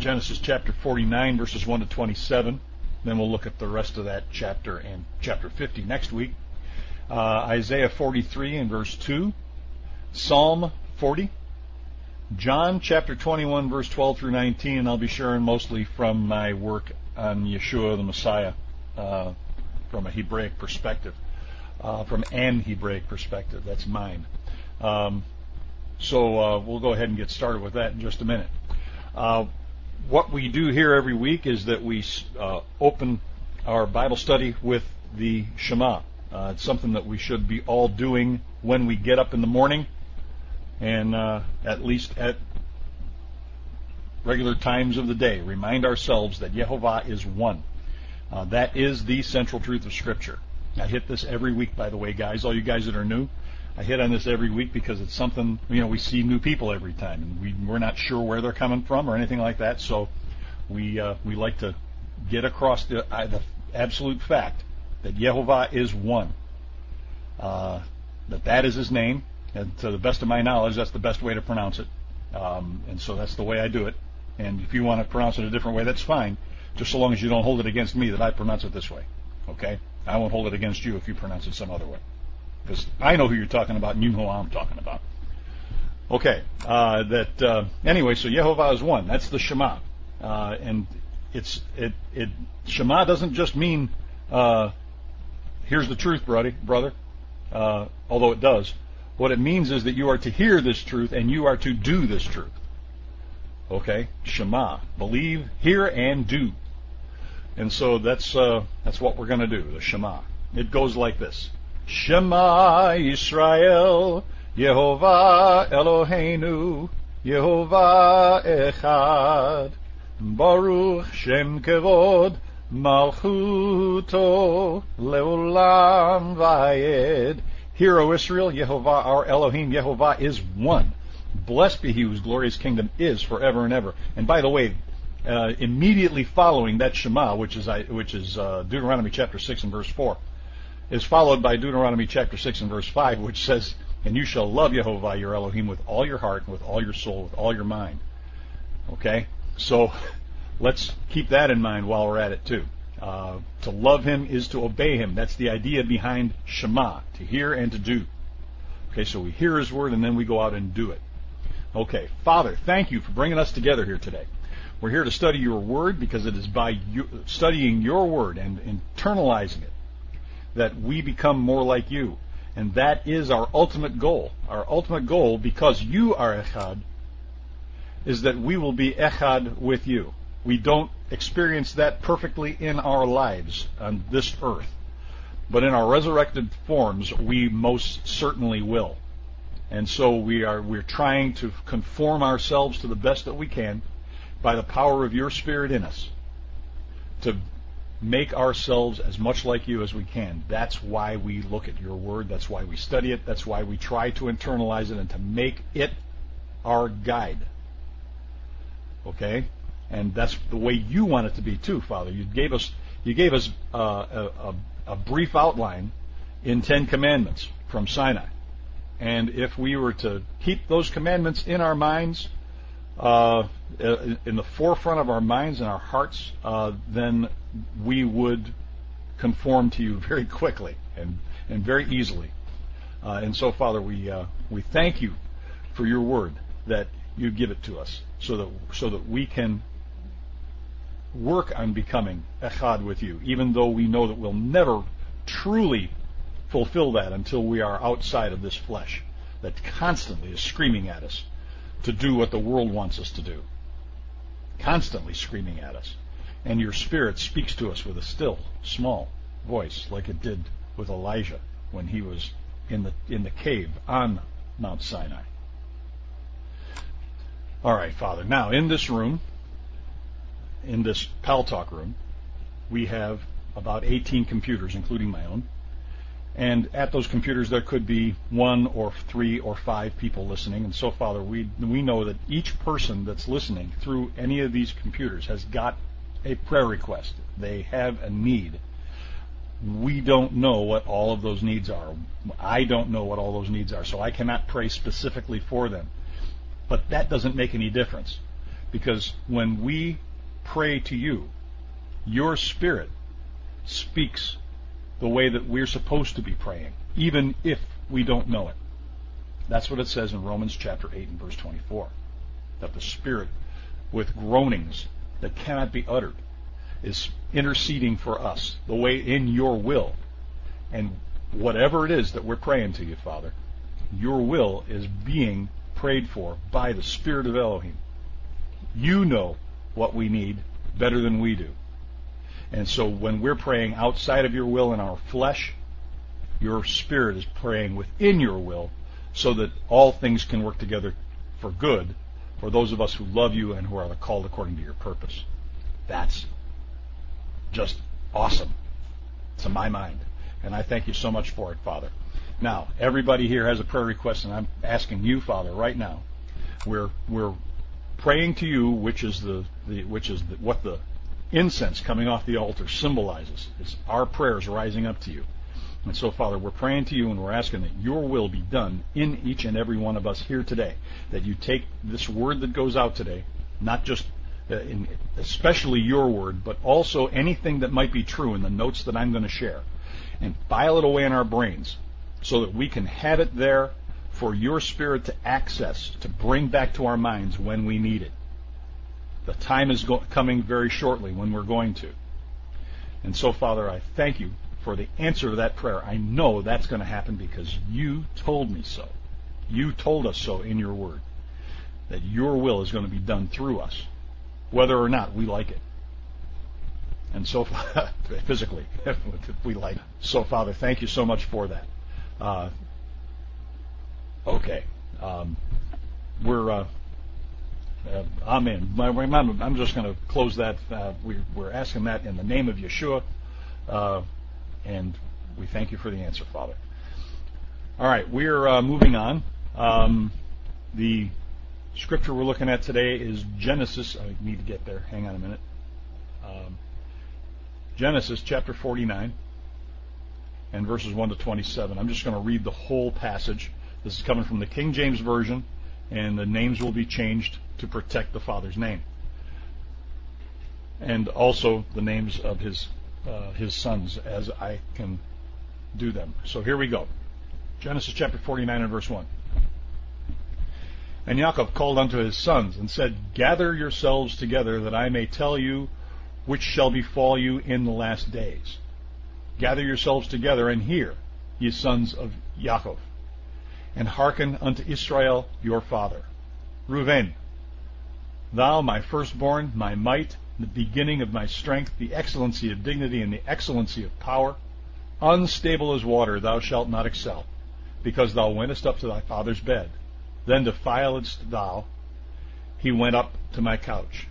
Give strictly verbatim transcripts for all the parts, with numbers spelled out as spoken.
Genesis chapter forty-nine, verses one to twenty-seven. Then we'll look at the rest of that chapter and chapter fifty next week. Uh, Isaiah forty-three and verse two. Psalm forty. John chapter twenty-one, verse twelve through nineteen, and I'll be sharing mostly from my work on Yeshua the Messiah, uh, from a Hebraic perspective, uh, from an Hebraic perspective. That's mine. Um, so uh, we'll go ahead and get started with that in just a minute. Uh, what we do here every week is that we uh, open our Bible study with the Shema. Uh, it's something that we should be all doing when we get up in the morning, and uh, at least at regular times of the day. Remind ourselves that Yehovah is one. Uh, that is the central truth of Scripture. I hit this every week, by the way, guys. All you guys that are new, I hit on this every week because it's something, you know, we see new people every time, and we, we're not sure where they're coming from or anything like that, so we uh, we like to get across the, uh, the absolute fact that Yehovah is one. Uh, that that is his name, and to the best of my knowledge, that's the best way to pronounce it. Um, and so that's the way I do it. And if you want to pronounce it a different way, that's fine, just so long as you don't hold it against me that I pronounce it this way. Okay? I won't hold it against you if you pronounce it some other way, because I know who you're talking about and you know who I'm talking about. Okay. Uh, that uh, anyway, so Yehovah is one. That's the Shema. Uh, and it's it it Shema doesn't just mean uh, here's the truth, brother, brother. Uh, although it does. What it means is that you are to hear this truth and you are to do this truth. Okay? Shema. Believe, hear, and do. And so that's uh, that's what we're going to do, the Shema. It goes like this. Shema Yisrael, Yehovah Eloheinu, Yehovah Echad, Baruch Shem Kevod, Malchuto, Leolam Vayed. Hear, O Israel, Yehovah, our Elohim, Yehovah is one. Blessed be he whose glorious kingdom is forever and ever. And by the way, uh, immediately following that Shema, which is which is uh, Deuteronomy chapter six and verse four, is followed by Deuteronomy chapter six and verse five, which says, and you shall love Yehovah your Elohim with all your heart and with all your soul, with all your mind. Okay? So let's keep that in mind while we're at it too. Uh, to love him is to obey him. That's the idea behind Shema, to hear and to do. Okay, so we hear his word and then we go out and do it. Okay, Father, thank you for bringing us together here today. We're here to study your word because it is by you, studying your word and internalizing it that we become more like you. And that is our ultimate goal. Our ultimate goal, because you are Echad, is that we will be Echad with you. We don't experience that perfectly in our lives on this earth, but in our resurrected forms, we most certainly will. And so we are we're trying to conform ourselves to the best that we can by the power of your Spirit in us to make ourselves as much like you as we can. That's why we look at your word. That's why we study it. That's why we try to internalize it and to make it our guide. Okay? And that's the way you want it to be too, Father. You gave us you gave us uh, a, a, a brief outline in Ten Commandments from Sinai. And if we were to keep those commandments in our minds, uh, in the forefront of our minds and our hearts, uh, then we would conform to you very quickly and, and very easily. Uh, and so, Father, we uh, we thank you for your word that you give it to us, so that so that we can work on becoming Echad with you, even though we know that we'll never truly fulfill that until we are outside of this flesh that constantly is screaming at us to do what the world wants us to do. Constantly screaming at us. And your Spirit speaks to us with a still, small voice, like it did with Elijah when he was in the in the cave on Mount Sinai. All right, Father. Now, in this room, in this Pal Talk room, we have about eighteen computers, including my own. And at those computers, there could be one or three or five people listening. And so, Father, we we know that each person that's listening through any of these computers has got a prayer request. They have a need. We don't know what all of those needs are. I don't know what all those needs are, so I cannot pray specifically for them. But that doesn't make any difference, Because when we pray to you, your Spirit speaks the way that we're supposed to be praying, even if we don't know it. That's what it says in Romans chapter eight and verse twenty-four, that the Spirit, with groanings that cannot be uttered, is interceding for us the way in your will. And whatever it is that we're praying to you, Father, your will is being prayed for by the Spirit of Elohim. You know what we need better than we do. And so when we're praying outside of your will in our flesh, your Spirit is praying within your will so that all things can work together for good for those of us who love you and who are called according to your purpose. That's just awesome to my mind. And I thank you so much for it, Father. Now, everybody here has a prayer request, and I'm asking you, Father, right now. We're we're praying to you, which is the, the which is the, what the incense coming off the altar symbolizes. It's our prayers rising up to you. And so, Father, we're praying to you, and we're asking that your will be done in each and every one of us here today. That you take this word that goes out today, not just uh, in, especially your word, but also anything that might be true in the notes that I'm going to share, and file it away in our brains so that we can have it there for your Spirit to access, to bring back to our minds when we need it. The time is go- coming very shortly when we're going to. And so, Father, I thank you for the answer to that prayer. I know that's going to happen because you told me so. You told us so in your word, that your will is going to be done through us, whether or not we like it. And so, physically, if we like it. So, Father, thank you so much for that. Uh, okay. Um, we're... Uh, Uh, amen. I'm just going to close that. Uh, we, we're asking that in the name of Yeshua, uh, and we thank you for the answer, Father. All right, we're uh, moving on. Um, the scripture we're looking at today is Genesis. I need to get there. Hang on a minute. Um, Genesis chapter forty-nine and verses one to twenty-seven. I'm just going to read the whole passage. This is coming from the King James Version, and the names will be changed to protect the Father's name, and also the names of his uh, his sons as I can do them. So here we go. Genesis chapter forty-nine and verse one. And Yaakov called unto his sons and said, Gather yourselves together, that I may tell you which shall befall you in the last days. Gather yourselves together and hear, ye sons of Yaakov, and hearken unto Israel your father. Reuven, thou my firstborn, my might, the beginning of my strength, the excellency of dignity, and the excellency of power, unstable as water thou shalt not excel, because thou wentest up to thy father's bed. Then defiledst thou, he went up to my couch.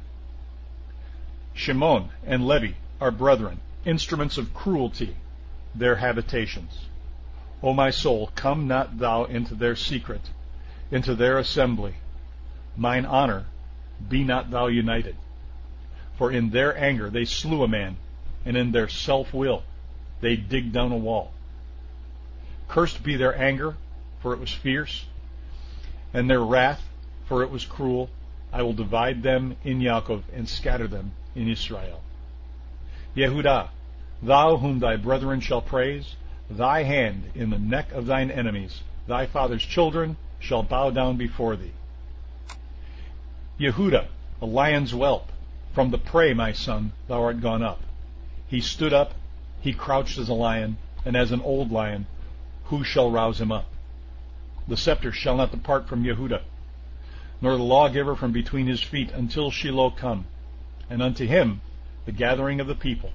Shimon and Levi are brethren, instruments of cruelty, their habitations. O my soul, come not thou into their secret, into their assembly. Mine honor, be not thou united. For in their anger they slew a man, and in their self-will they digged down a wall. Cursed be their anger, for it was fierce, and their wrath, for it was cruel. I will divide them in Yaakov, and scatter them in Israel. Yehudah, thou whom thy brethren shall praise, thy hand in the neck of thine enemies, thy father's children shall bow down before thee. Yehudah, a lion's whelp, from the prey, my son, thou art gone up. He stood up, he crouched as a lion, and as an old lion, who shall rouse him up? The scepter shall not depart from Yehudah, nor the lawgiver from between his feet, until Shiloh come, and unto him the gathering of the people.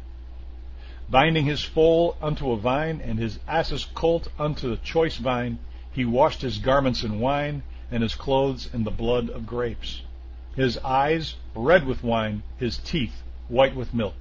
Binding his foal unto a vine, and his ass's colt unto the choice vine, he washed his garments in wine, and his clothes in the blood of grapes. His eyes red with wine, his teeth white with milk.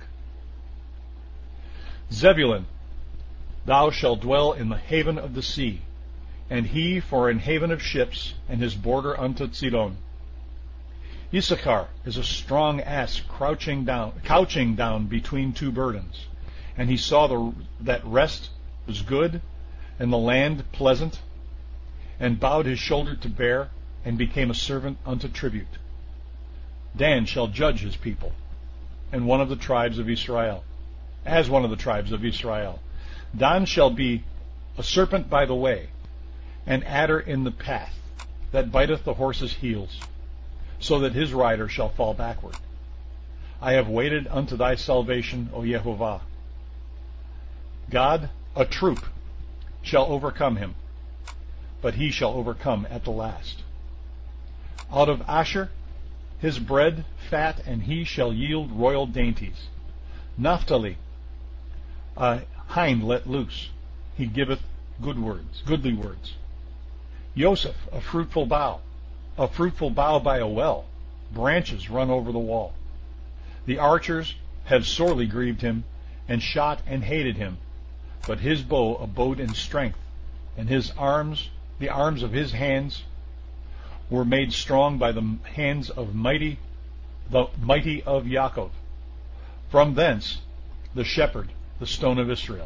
Zebulun, thou shalt dwell in the haven of the sea, and he for an haven of ships, and his border unto Zidon. Issachar is a strong ass crouching down, couching down between two burdens, and he saw the, that rest was good, and the land pleasant, and bowed his shoulder to bear, and became a servant unto tribute. Dan shall judge his people, and one of the tribes of Israel, as one of the tribes of Israel. Dan shall be a serpent by the way, an adder in the path, that biteth the horse's heels, so that his rider shall fall backward. I have waited unto thy salvation, O Yehovah. God, a troop, shall overcome him, but he shall overcome at the last. Out of Asher his bread fat, and he shall yield royal dainties. Naphtali, a hind let loose, he giveth good words, goodly words. Joseph, a fruitful bough, a fruitful bough by a well, branches run over the wall. The archers have sorely grieved him, and shot and hated him, but his bow abode in strength, and his arms, the arms of his hands, were made strong by the hands of mighty, the mighty of Yaakov. From thence the shepherd, the stone of Israel.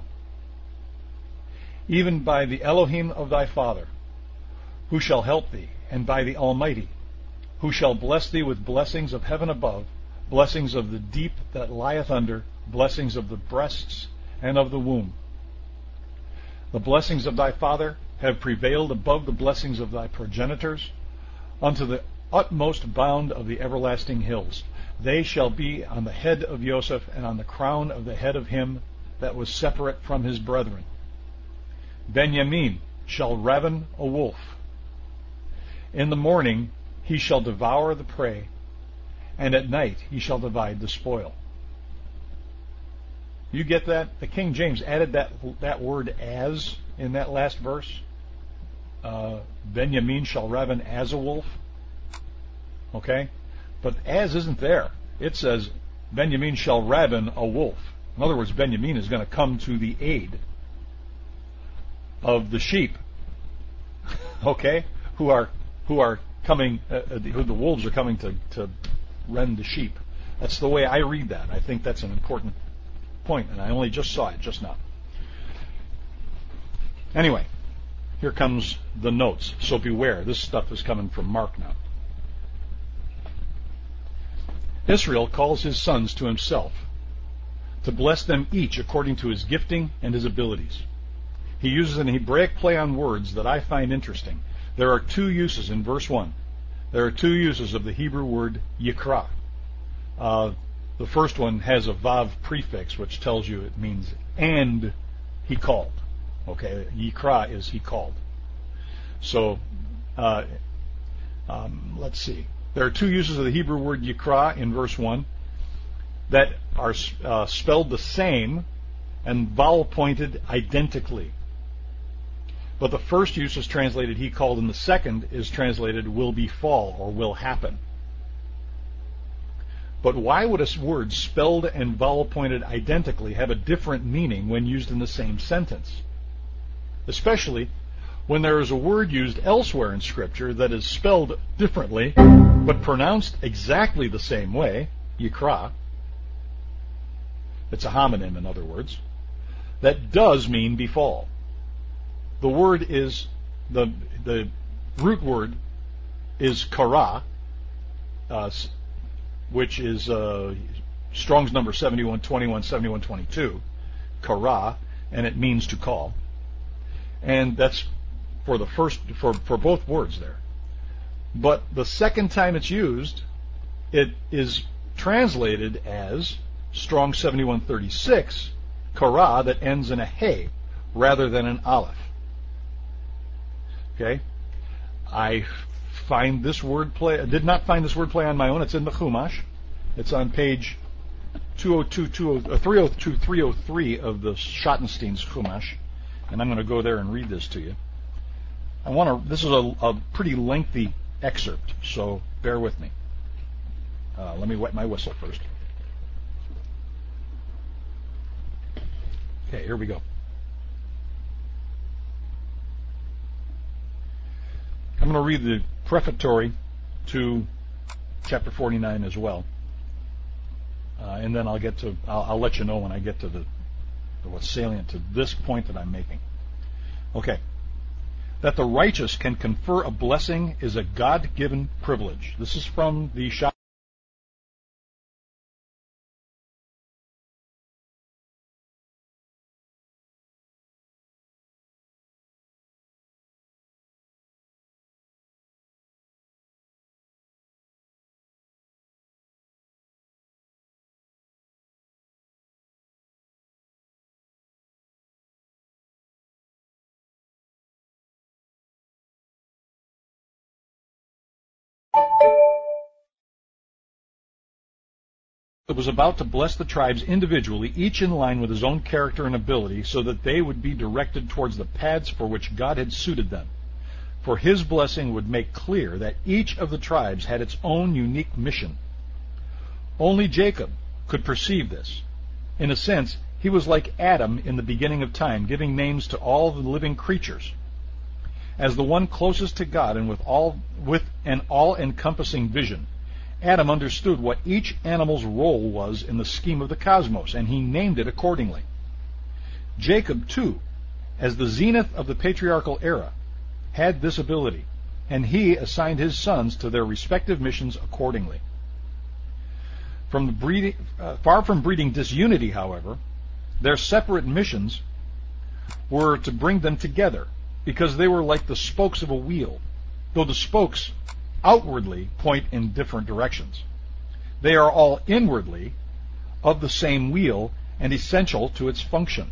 Even by the Elohim of thy father, who shall help thee, and by the Almighty, who shall bless thee with blessings of heaven above, blessings of the deep that lieth under, blessings of the breasts and of the womb. The blessings of thy father have prevailed above the blessings of thy progenitors, unto the utmost bound of the everlasting hills. They shall be on the head of Joseph, and on the crown of the head of him that was separate from his brethren. Benjamin shall raven a wolf. In the morning he shall devour the prey, and at night he shall divide the spoil. You get that? The King James added that that word as in that last verse. Uh, Benjamin shall raven as a wolf. Okay? But as isn't there. It says Benjamin shall raven a wolf. In other words, Benjamin is going to come to the aid of the sheep. Okay? Who are who are coming, uh, who the wolves are coming to, to rend the sheep. That's the way I read that. I think that's an important point, and I only just saw it just now. Anyway, here comes the notes. So beware. This stuff is coming from Mark now. Israel calls his sons to himself, to bless them each according to his gifting and his abilities. He uses an Hebraic play on words that I find interesting. There are two uses in verse one. There are two uses of the Hebrew word yikra. Uh, the first one has a vav prefix, which tells you it means and he called. Okay, yikra is he called. So, uh, um, let's see. There are two uses of the Hebrew word yikra in verse one that are uh, spelled the same and vowel pointed identically. But the first use is translated he called, and the second is translated will befall or will happen. But why would a word spelled and vowel pointed identically have a different meaning when used in the same sentence? Especially when there is a word used elsewhere in Scripture that is spelled differently but pronounced exactly the same way, yikra. It's a homonym, in other words. That does mean befall. The word is, the the root word is kara, uh, which is uh, Strong's number seventy-one twenty-one, seventy-one twenty-two, kara, and it means to call. And that's for the first, for, for both words there. But the second time it's used, it is translated as Strong seventy-one thirty-six, kara, that ends in a hey rather than an aleph. Okay, I find this word play. I did not find this word play on my own. It's in the Chumash. It's on page two oh two, three oh two, three oh three of the Schottenstein's Chumash, and I'm going to go there and read this to you. I want to. This is a, a pretty lengthy excerpt, so bear with me. Uh, let me wet my whistle first. Okay, here we go. I'm going to read the prefatory to chapter forty-nine as well, uh, and then I'll get to. I'll, I'll let you know when I get to the what's salient to this point that I'm making. Okay, that the righteous can confer a blessing is a God-given privilege. This is from the was about to bless the tribes individually, each in line with his own character and ability, so that they would be directed towards the paths for which God had suited them. For his blessing would make clear that each of the tribes had its own unique mission. Only Jacob could perceive this. In a sense, he was like Adam in the beginning of time, giving names to all the living creatures. As the one closest to God and with all with an all-encompassing vision, Adam understood what each animal's role was in the scheme of the cosmos, and he named it accordingly. Jacob, too, as the zenith of the patriarchal era, had this ability, and he assigned his sons to their respective missions accordingly. From the breeding, uh, far from breeding disunity, however, their separate missions were to bring them together, because they were like the spokes of a wheel, though the spokes outwardly point in different directions. They are all inwardly of the same wheel and essential to its function.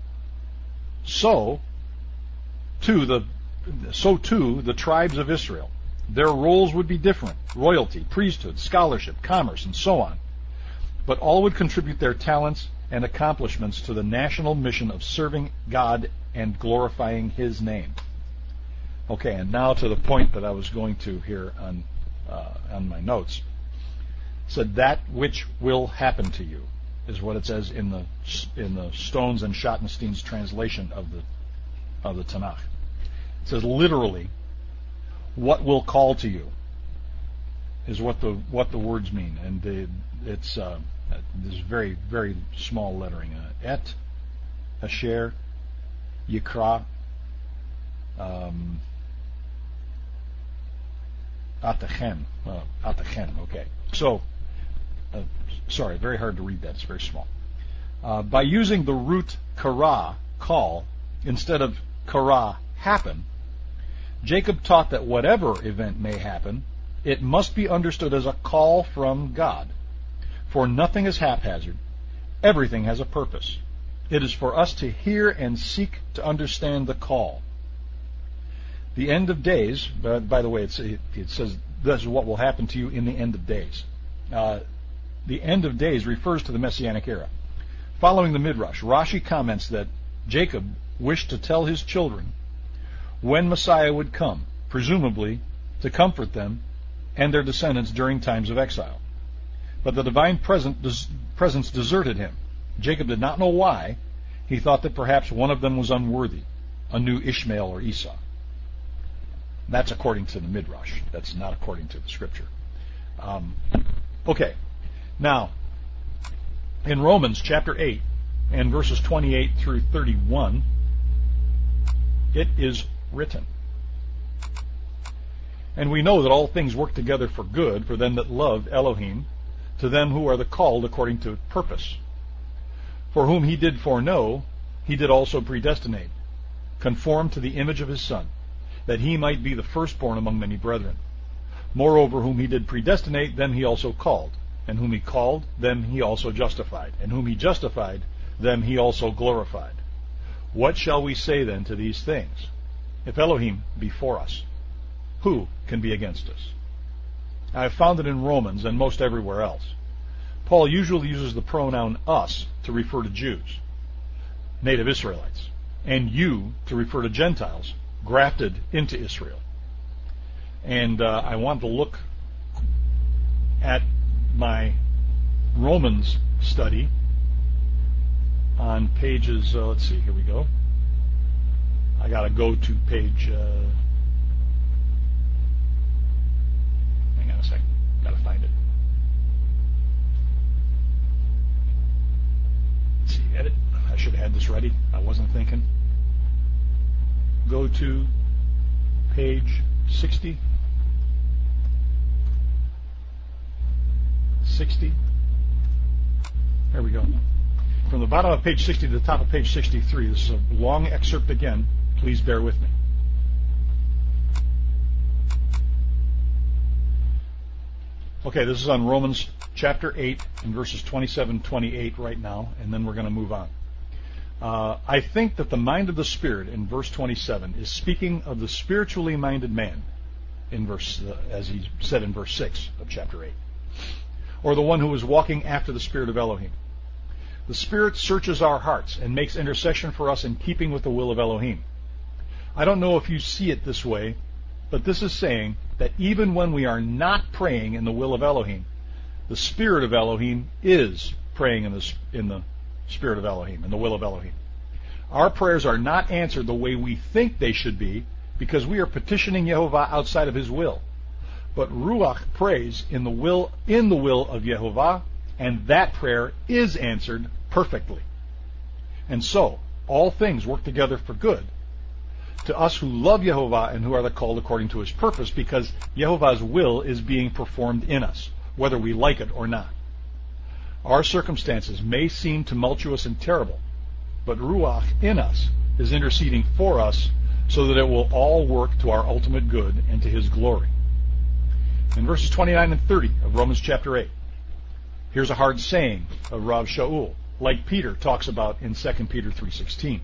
So, too, the so too the tribes of Israel. Their roles would be different: royalty, priesthood, scholarship, commerce, and so on. But all would contribute their talents and accomplishments to the national mission of serving God and glorifying his name. Okay, and now to the point that I was going to here on uh, on my notes. It said, that which will happen to you is what it says in the in the Stones and Schottenstein's translation of the of the Tanakh. It says literally, what will call to you is what the what the words mean, and the, it's uh, this very very small lettering. Uh, et, asher, yikra, um, atachem, uh, atachem. Okay, so uh, sorry, very hard to read that. It's very small. Uh, by using the root kara, call, instead of kara, happen, Jacob taught that whatever event may happen, it must be understood as a call from God. For nothing is haphazard. Everything has a purpose. It is for us to hear and seek to understand the call. The end of days, by, by the way, it's, it, it says this is what will happen to you in the end of days. Uh, the end of days refers to the Messianic era. Following the Midrash, Rashi comments that Jacob wished to tell his children when Messiah would come, presumably to comfort them and their descendants during times of exile. But the divine presence deserted him. Jacob did not know why. He thought that perhaps one of them was unworthy, a new Ishmael or Esau. That's according to the Midrash. That's not according to the Scripture. Um, okay. Now, in Romans chapter eight and verses twenty-eight through thirty-one, it is written, and we know that all things work together for good for them that love Elohim, to them who are the called according to purpose. For whom he did foreknow, he did also predestinate, conformed to the image of his Son, that he might be the firstborn among many brethren. Moreover, whom he did predestinate, them he also called, and whom he called, them he also justified, and whom he justified, them he also glorified. What shall we say then to these things? If Elohim be for us, who can be against us? I have found it in Romans and most everywhere else. Paul usually uses the pronoun us to refer to Jews, native Israelites, and you to refer to Gentiles grafted into Israel. And uh, I want to look at my Romans study on pages, uh, let's see, here we go. I got to go to page, uh, hang on a second, got to find it. Let's see, edit. I should have had this ready. I wasn't thinking. Go to page sixty. sixty. There we go. From the bottom of page sixty to the top of page sixty-three. This is a long excerpt again. Please bear with me. Okay, this is on Romans chapter eight and verses twenty-seven, twenty-eight right now, and then we're going to move on. Uh, I think that the mind of the Spirit in verse twenty-seven is speaking of the spiritually minded man, in verse, uh, as he said in verse six of chapter eight. or the one who is walking after the Spirit of Elohim. The Spirit searches our hearts and makes intercession for us in keeping with the will of Elohim. I don't know if you see it this way, but this is saying that even when we are not praying in the will of Elohim, the Spirit of Elohim is praying in the, in the Spirit of Elohim, in the will of Elohim. Our prayers are not answered the way we think they should be because we are petitioning Yehovah outside of His will. But Ruach prays in the will in the will of Yehovah, and that prayer is answered perfectly. And so, all things work together for good to us who love Yehovah and who are the called according to His purpose, because Yehovah's will is being performed in us, whether we like it or not. Our circumstances may seem tumultuous and terrible, but Ruach in us is interceding for us so that it will all work to our ultimate good and to His glory. In verses twenty-nine and thirty of Romans chapter eight, here's a hard saying of Rav Shaul, like Peter talks about in Second Peter three sixteen.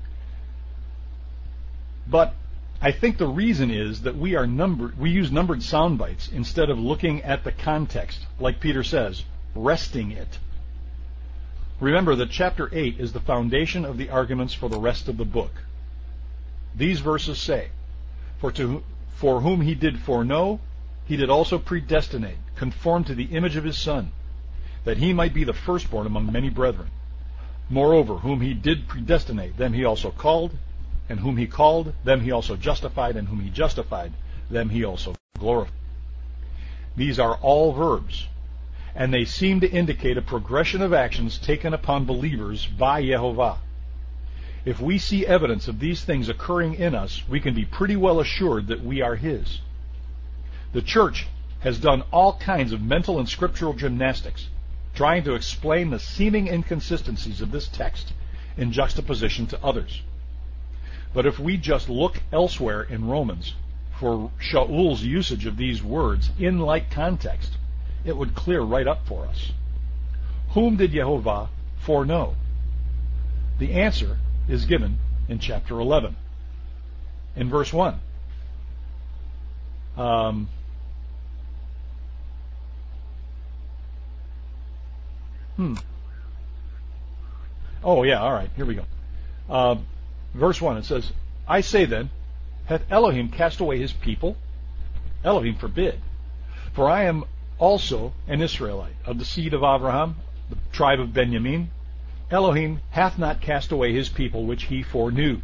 But I think the reason is that we are numbered, we use numbered sound bites instead of looking at the context, like Peter says, resting it. Remember that chapter eight is the foundation of the arguments for the rest of the book. These verses say, For to for whom He did foreknow, He did also predestinate, conform to the image of His Son, that He might be the firstborn among many brethren. Moreover, whom He did predestinate, them He also called, and whom He called, them He also justified, and whom He justified, them He also glorified. These are all verbs, and they seem to indicate a progression of actions taken upon believers by Yehovah. If we see evidence of these things occurring in us, we can be pretty well assured that we are His. The church has done all kinds of mental and scriptural gymnastics, trying to explain the seeming inconsistencies of this text in juxtaposition to others. But if we just look elsewhere in Romans for Shaul's usage of these words in like context, it would clear right up for us. Whom did Yehovah foreknow? The answer is given in chapter eleven. In verse one. Um, hmm. Oh, yeah, all right, here we go. Uh, verse one, it says, I say then, hath Elohim cast away His people? Elohim forbid. For I am also an Israelite, of the seed of Abraham, the tribe of Benjamin. Elohim hath not cast away His people which He foreknew.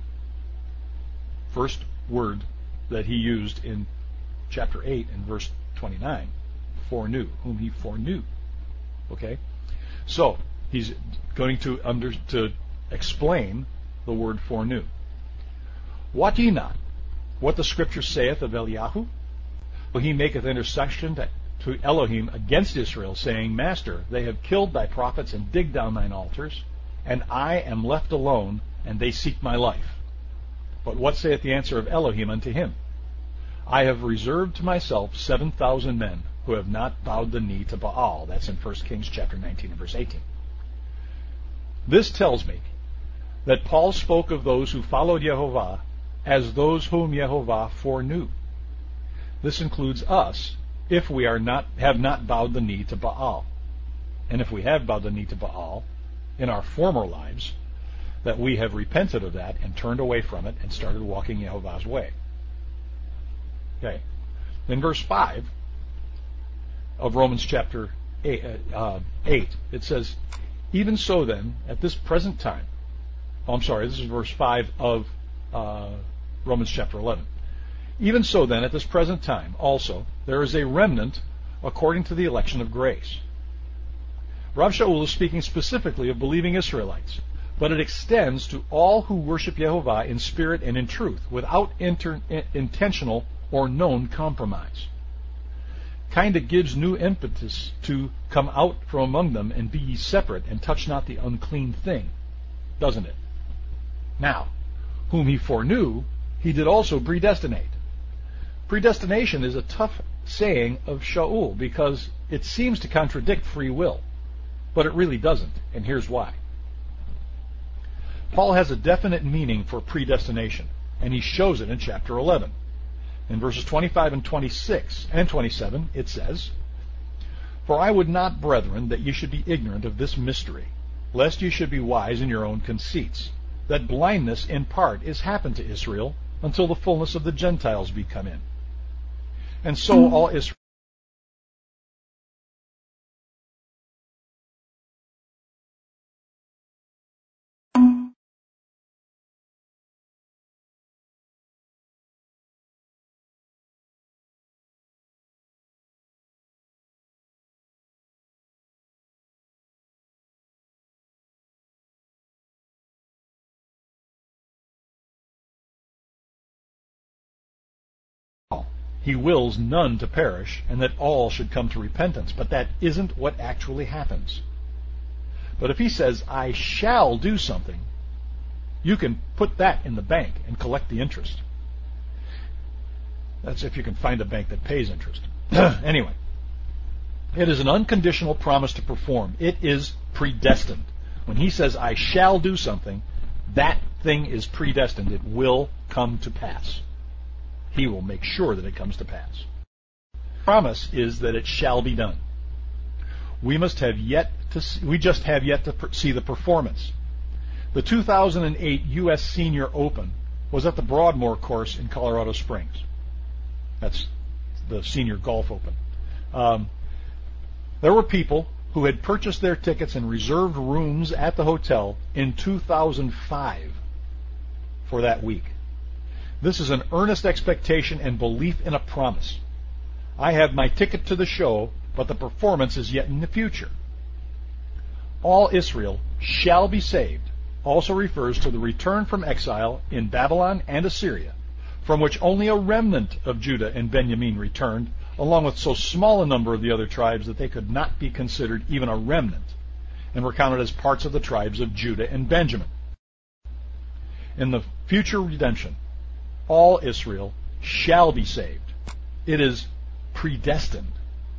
First word that He used in chapter eight and verse twenty-nine, foreknew, whom He foreknew. Okay? So, he's going to under to explain the word foreknew. Wot ye not what the Scripture saith of Eliyahu? For he maketh intercession to, to Elohim against Israel, saying, Master, they have killed thy prophets and digged down thine altars, and I am left alone, and they seek my life. But what saith the answer of Elohim unto him? I have reserved to myself seven thousand men who have not bowed the knee to Baal. That's in First Kings chapter nineteen and verse eighteen. This tells me that Paul spoke of those who followed Yehovah as those whom Yehovah foreknew. This includes us if we are not have not bowed the knee to Baal. And if we have bowed the knee to Baal in our former lives, that we have repented of that and turned away from it and started walking Yehovah's way. Okay. In verse five of Romans chapter eight, uh, eight, it says, Even so then, at this present time, oh, I'm sorry, this is verse five of uh, Romans chapter eleven. Even so then, at this present time, also, there is a remnant according to the election of grace. Rav Shaul is speaking specifically of believing Israelites, but it extends to all who worship Yehovah in spirit and in truth, without inter- intentional or known compromise. Kind of gives new impetus to come out from among them and be ye separate and touch not the unclean thing, doesn't it? Now, whom He foreknew, He did also predestinate. Predestination is a tough saying of Shaul because it seems to contradict free will, but it really doesn't, and here's why. Paul has a definite meaning for predestination, and he shows it in chapter eleven. In verses twenty-five and twenty-six and twenty-seven, it says, For I would not, brethren, that ye should be ignorant of this mystery, lest ye should be wise in your own conceits, that blindness in part is happened to Israel, until the fullness of the Gentiles be come in. And so all Israel He wills none to perish, and that all should come to repentance. But that isn't what actually happens. But if he says, I shall do something, you can put that in the bank and collect the interest. That's if you can find a bank that pays interest. Anyway, it is an unconditional promise to perform. It is predestined. When he says, I shall do something, that thing is predestined. It will come to pass. He will make sure that it comes to pass. The promise is that it shall be done. We must have yet to see, we just have yet to per, see the performance. The two thousand eight U S Senior Open was at the Broadmoor course in Colorado Springs. That's the Senior Golf Open. Um, there were people who had purchased their tickets and reserved rooms at the hotel in two thousand five for that week. This is an earnest expectation and belief in a promise. I have my ticket to the show, but the performance is yet in the future. All Israel shall be saved also refers to the return from exile in Babylon and Assyria, from which only a remnant of Judah and Benjamin returned, along with so small a number of the other tribes that they could not be considered even a remnant, and were counted as parts of the tribes of Judah and Benjamin. In the future redemption, all Israel shall be saved. It is predestined.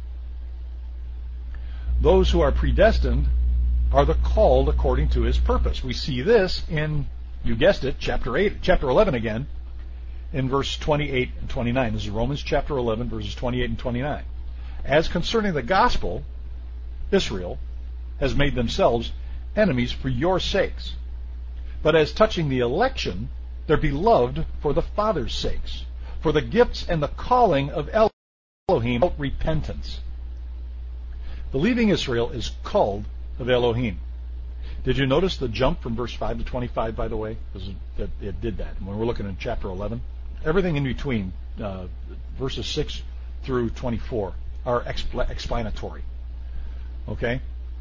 Those who are predestined are the called according to his purpose. We see this in, you guessed it, chapter eight, chapter eleven again, in verse twenty-eight and twenty-nine. This is Romans chapter eleven, verses twenty-eight and twenty-nine. As concerning the gospel, Israel has made themselves enemies for your sakes. But as touching the election, they're beloved for the Father's sakes, for the gifts and the calling of Elohim without repentance. Believing Israel is called of Elohim. Did you notice the jump from verse five to twenty-five, by the way? Because it, it did that. When we're looking at chapter eleven, everything in between uh, verses six through twenty-four are expl- explanatory. Okay?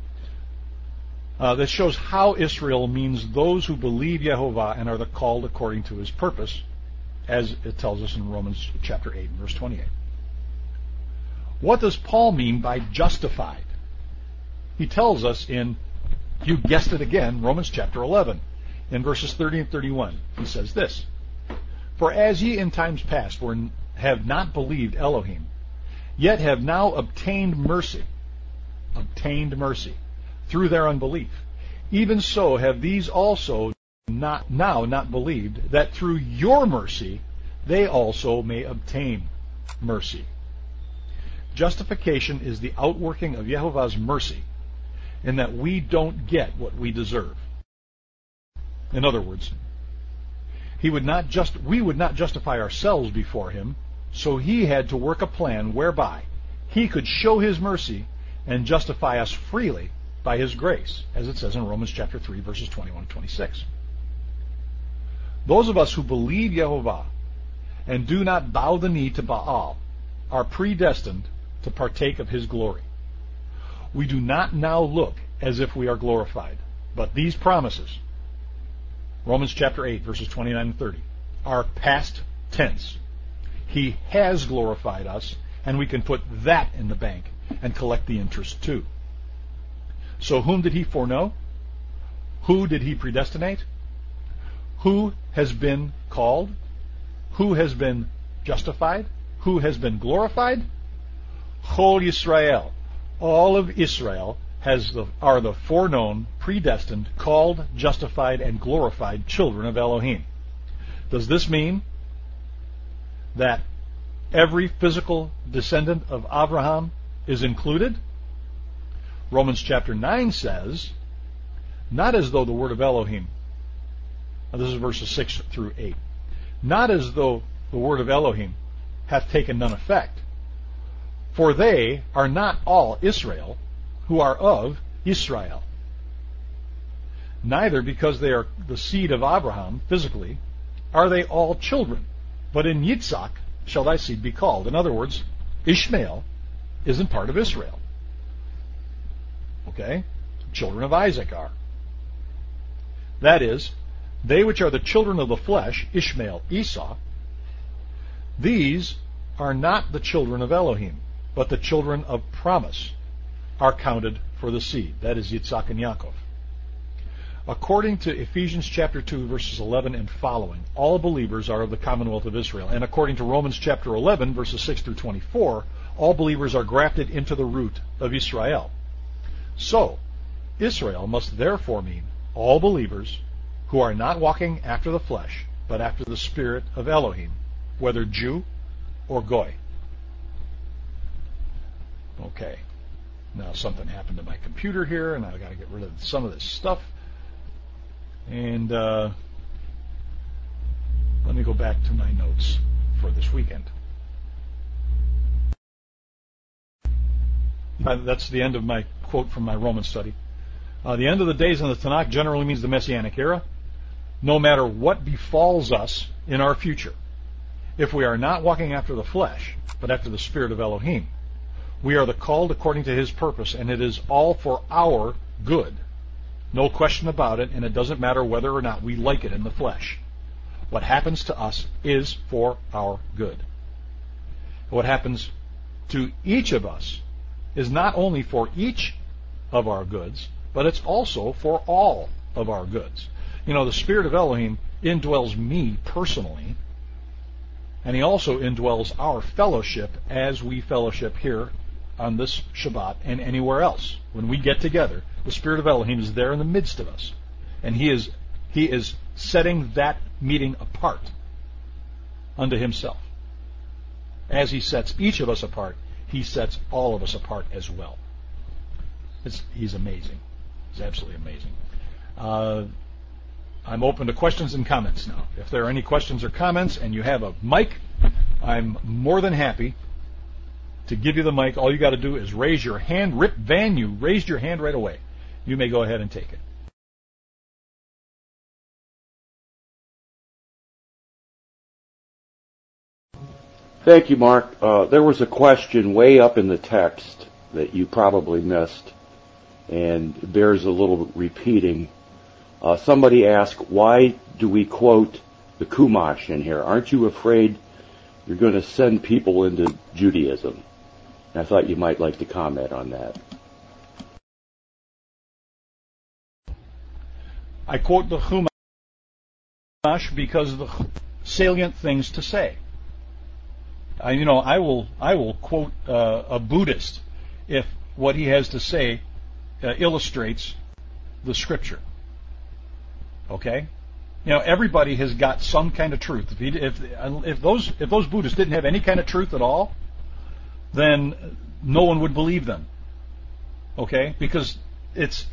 Uh, this shows how Israel means those who believe Yehovah and are the called according to his purpose, as it tells us in Romans chapter eight, verse twenty-eight. What does Paul mean by justified? He tells us in, you guessed it again, Romans chapter eleven, in verses thirty and thirty-one. He says this, For as ye in times past were, have not believed Elohim, yet have now obtained mercy, obtained mercy, through their unbelief. Even so have these also not now not believed, that through your mercy they also may obtain mercy. Justification is the outworking of Yehovah's mercy, in that we don't get what we deserve. In other words, he would not just we would not justify ourselves before him, so he had to work a plan whereby he could show his mercy and justify us freely by his grace, as it says in Romans chapter three, verses twenty-one and twenty-six. Those of us who believe Yehovah and do not bow the knee to Baal are predestined to partake of his glory. We do not now look as if we are glorified, but these promises, Romans chapter eight, verses twenty-nine and thirty, are past tense. He has glorified us, and we can put that in the bank and collect the interest too. So whom did he foreknow? Who did he predestinate? Who has been called? Who has been justified? Who has been glorified? Chol Yisrael. All of Israel has the, are the foreknown, predestined, called, justified, and glorified children of Elohim. Does this mean that every physical descendant of Abraham is included? Romans chapter nine says, not as though the word of Elohim, now this is verses six through eight, not as though the word of Elohim hath taken none effect, for they are not all Israel who are of Israel. Neither, because they are the seed of Abraham physically, are they all children, but in Yitzhak shall thy seed be called. In other words, Ishmael isn't part of Israel. Okay? Children of Isaac are. That is, they which are the children of the flesh, Ishmael, Esau, these are not the children of Elohim, but the children of promise are counted for the seed. That is Yitzhak and Yaakov. According to Ephesians chapter two, verses eleven and following, all believers are of the commonwealth of Israel. And according to Romans chapter eleven, verses six through twenty-four, all believers are grafted into the root of Israel. So, Israel must therefore mean all believers who are not walking after the flesh, but after the Spirit of Elohim, whether Jew or Goy. Okay. Now something happened to my computer here, and I've got to get rid of some of this stuff. And uh, let me go back to my notes for this weekend. Uh, that's the end of my quote from my Roman study. Uh, the end of the days in the Tanakh generally means the Messianic era, no matter what befalls us in our future. If we are not walking after the flesh, but after the Spirit of Elohim, we are the called according to His purpose, and it is all for our good. No question about it, and it doesn't matter whether or not we like it in the flesh. What happens to us is for our good. What happens to each of us is not only for each of our goods, but it's also for all of our goods. You know, the Spirit of Elohim indwells me personally, and He also indwells our fellowship as we fellowship here on this Shabbat and anywhere else. When we get together, the Spirit of Elohim is there in the midst of us, and He is He is setting that meeting apart unto Himself. As He sets each of us apart, He sets all of us apart as well. It's, he's amazing. He's absolutely amazing. Uh, I'm open to questions and comments now. If there are any questions or comments and you have a mic, I'm more than happy to give you the mic. All you got to do is raise your hand. Rip Van, you raised your hand right away. You may go ahead and take it. Thank you, Mark. Uh, there was a question way up in the text that you probably missed and bears a little repeating. Uh, somebody asked, why do we quote the Chumash in here? Aren't you afraid you're going to send people into Judaism? And I thought you might like to comment on that. I quote the Chumash because of the salient things to say. Uh, you know, I will I will quote uh, a Buddhist if what he has to say uh, illustrates the Scripture. Okay, you know, everybody has got some kind of truth. If he, if if those if those Buddhists didn't have any kind of truth at all, then no one would believe them. Okay, because it's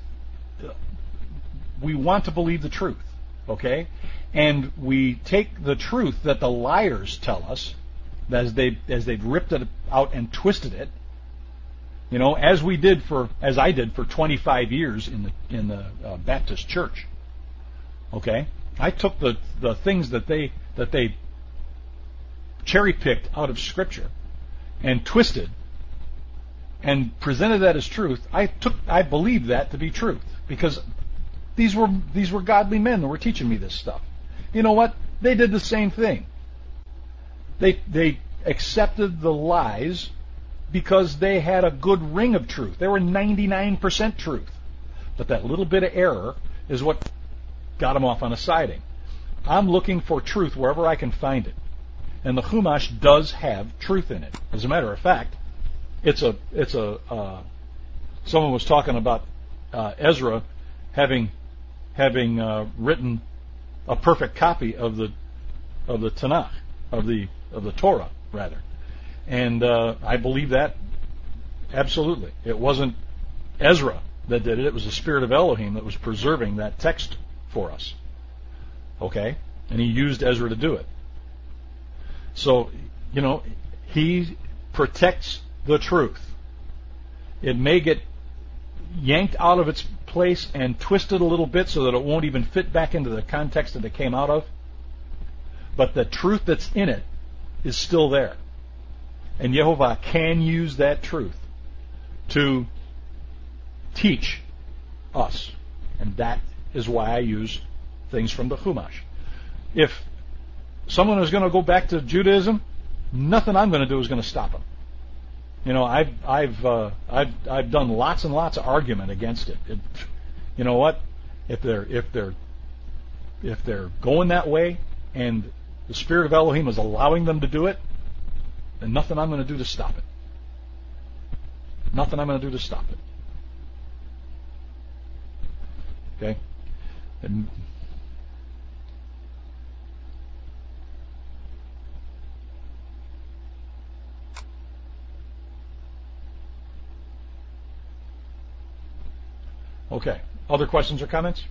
we want to believe the truth. Okay, and we take the truth that the liars tell us, as they as they've ripped it out and twisted it, you know, as we did for as I did for twenty-five years in the in the uh, Baptist church. Okay, I took the the things that they that they cherry picked out of Scripture and twisted and presented that as truth. I took I believed that to be truth because these were these were godly men that were teaching me this stuff. You know what? They did the same thing. They they accepted the lies because they had a good ring of truth. They were ninety-nine percent truth. But that little bit of error is what got them off on a siding. I'm looking for truth wherever I can find it. And the Chumash does have truth in it. As a matter of fact, it's a it's a uh, someone was talking about uh, Ezra having having uh, written a perfect copy of the of the Tanakh, of the of the Torah rather, and uh, I believe that absolutely. It wasn't Ezra that did it. It was the Spirit of Elohim that was preserving that text for us. Okay? And he used Ezra to do it. So, you know, he protects the truth. It may get yanked out of its place and twisted a little bit so that it won't even fit back into the context that it came out of. But the truth that's in it is still there. And Yehovah can use that truth to teach us. And that is why I use things from the Chumash. If someone is going to go back to Judaism, nothing I'm going to do is going to stop them. You know, I've I've uh, I've I've done lots and lots of argument against it. it. You know what? If they're if they're if they're going that way, and the Spirit of Elohim is allowing them to do it, then nothing I'm going to do to stop it. Nothing I'm going to do to stop it. Okay? And okay. Other questions or comments?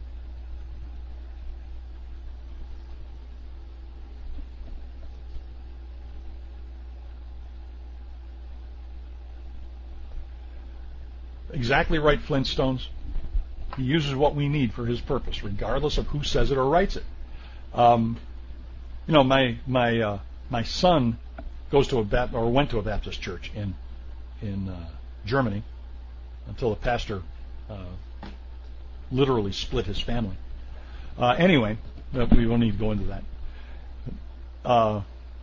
Exactly right, Flintstones. He uses what we need for his purpose, regardless of who says it or writes it. Um, you know, my my uh, my son goes to a Baptist, or went to a Baptist church in in uh, Germany until the pastor uh, literally split his family. Uh, anyway, we won't need to go into that. Uh,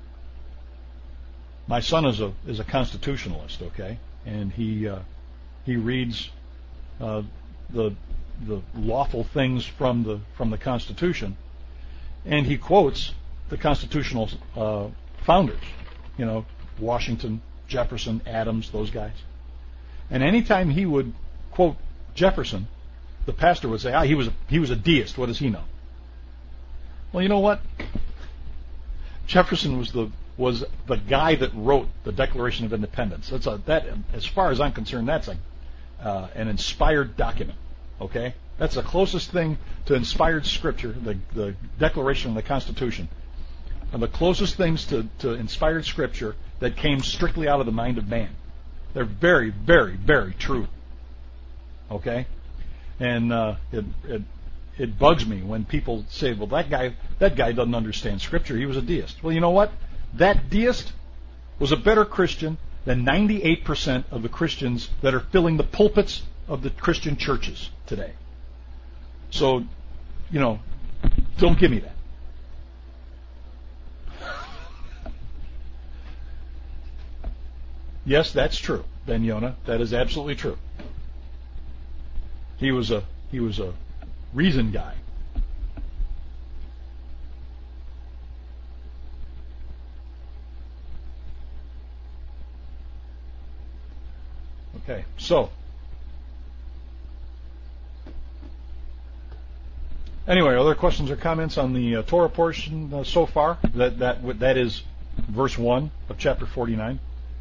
my son is a is a constitutionalist, okay, and he uh, he reads uh, the the lawful things from the from the Constitution, and he quotes the constitutional uh, founders, you know, Washington, Jefferson, Adams, those guys. And anytime he would quote Jefferson, the pastor would say, "Ah, he was a, he was a deist. What does he know?" Well, you know what? Jefferson was the was the guy that wrote the Declaration of Independence. That's a that as far as I'm concerned, that's a uh, an inspired document. Okay, that's the closest thing to inspired scripture, the the Declaration and the Constitution, and the closest things to, to inspired scripture that came strictly out of the mind of man. They're very, very, very true. Okay, and uh, it it it bugs me when people say, "Well, that guy that guy doesn't understand scripture. He was a deist." Well, you know what? That deist was a better Christian than ninety-eight percent of the Christians that are filling the pulpits of the Christian churches today. So, you know, don't give me that. Yes, that's true, Ben Yonah. That is absolutely true. He was a he was a reason guy. Okay, so anyway, other questions or comments on the uh, Torah portion uh, so far? That that that is verse one of chapter forty-nine.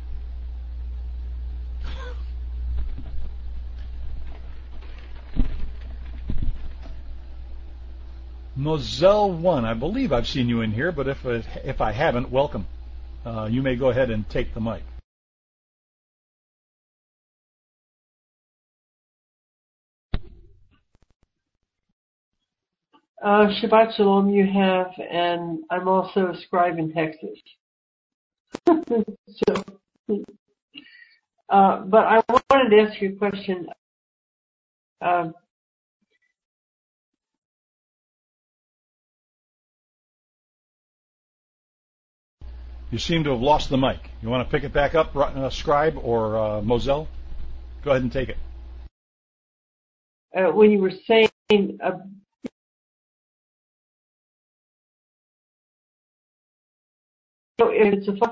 Moselle one, I believe I've seen you in here, but if it, if I haven't, welcome. Uh, you may go ahead and take the mic. Uh, Shabbat Shalom you have, and I'm also a scribe in Texas. so, uh, but I wanted to ask you a question. Uh, You seem to have lost the mic. You want to pick it back up, uh, Scribe or uh, Moselle? Go ahead and take it. uh, when you were saying uh, if it's a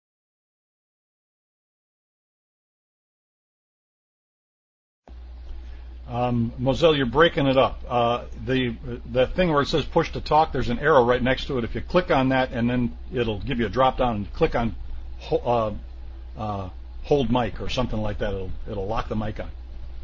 Um, Moselle, you're breaking it up. Uh, the the thing where it says push to talk, there's an arrow right next to it. If you click on that, and then it'll give you a drop down, and click on uh, uh, hold mic or something like that. It'll it'll lock the mic on.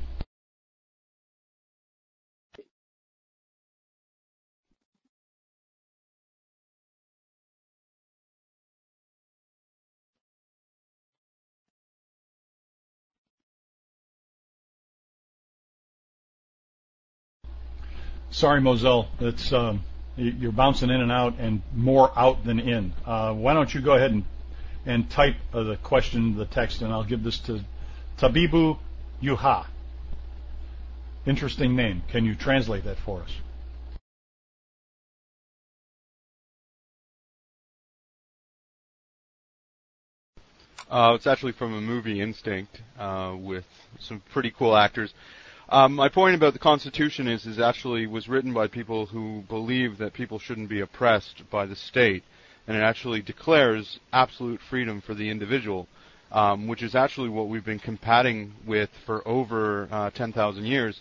Sorry, Moselle. It's um, you're bouncing in and out, and more out than in. Uh, why don't you go ahead and and type uh, the question, the text, and I'll give this to Tabibu Yuha. Interesting name. Can you translate that for us? Uh, it's actually from a movie, Instinct, uh, with some pretty cool actors. Um, my point about the Constitution is, is actually was written by people who believe that people shouldn't be oppressed by the state, and it actually declares absolute freedom for the individual, um, which is actually what we've been combating with for over uh, ten thousand years.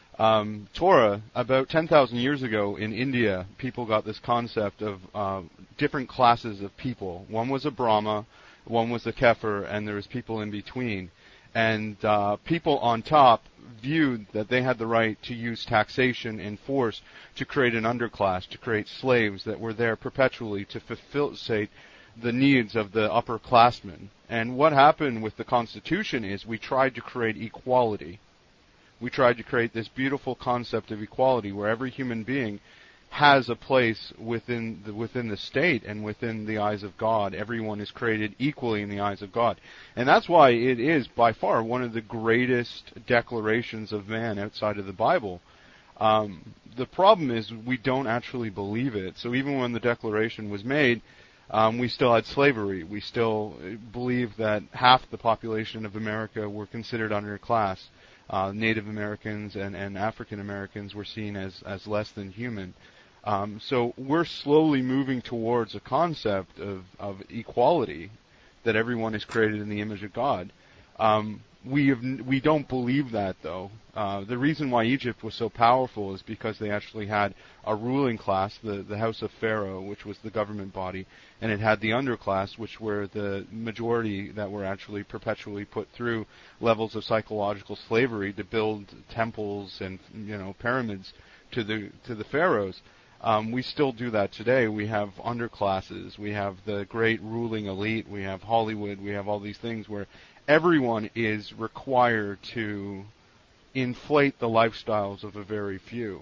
Um, Torah, about ten thousand years ago in India, people got this concept of uh, different classes of people. One was a Brahma, one was a Kefir, and there was people in between. And uh, people on top viewed that they had the right to use taxation and force to create an underclass, to create slaves that were there perpetually to facilitate the needs of the upperclassmen. And what happened with the Constitution is we tried to create equality. We tried to create this beautiful concept of equality where every human being has a place within the, within the state and within the eyes of God. Everyone is created equally in the eyes of God. And that's why it is by far one of the greatest declarations of man outside of the Bible. Um, the problem is we don't actually believe it. So even when the Declaration was made, um, we still had slavery. We still believe that half the population of America were considered underclass. Uh, Native Americans and, and African Americans were seen as, as less than human. Um, so we're slowly moving towards a concept of, of equality, that everyone is created in the image of God. Um, we have, we don't believe that, though. Uh, the reason why Egypt was so powerful is because they actually had a ruling class, the, the House of Pharaoh, which was the government body, and it had the underclass, which were the majority that were actually perpetually put through levels of psychological slavery to build temples and, you know, pyramids to the to the pharaohs. Um, we still do that today. We have underclasses. We have the great ruling elite. We have Hollywood. We have all these things where everyone is required to inflate the lifestyles of a very few.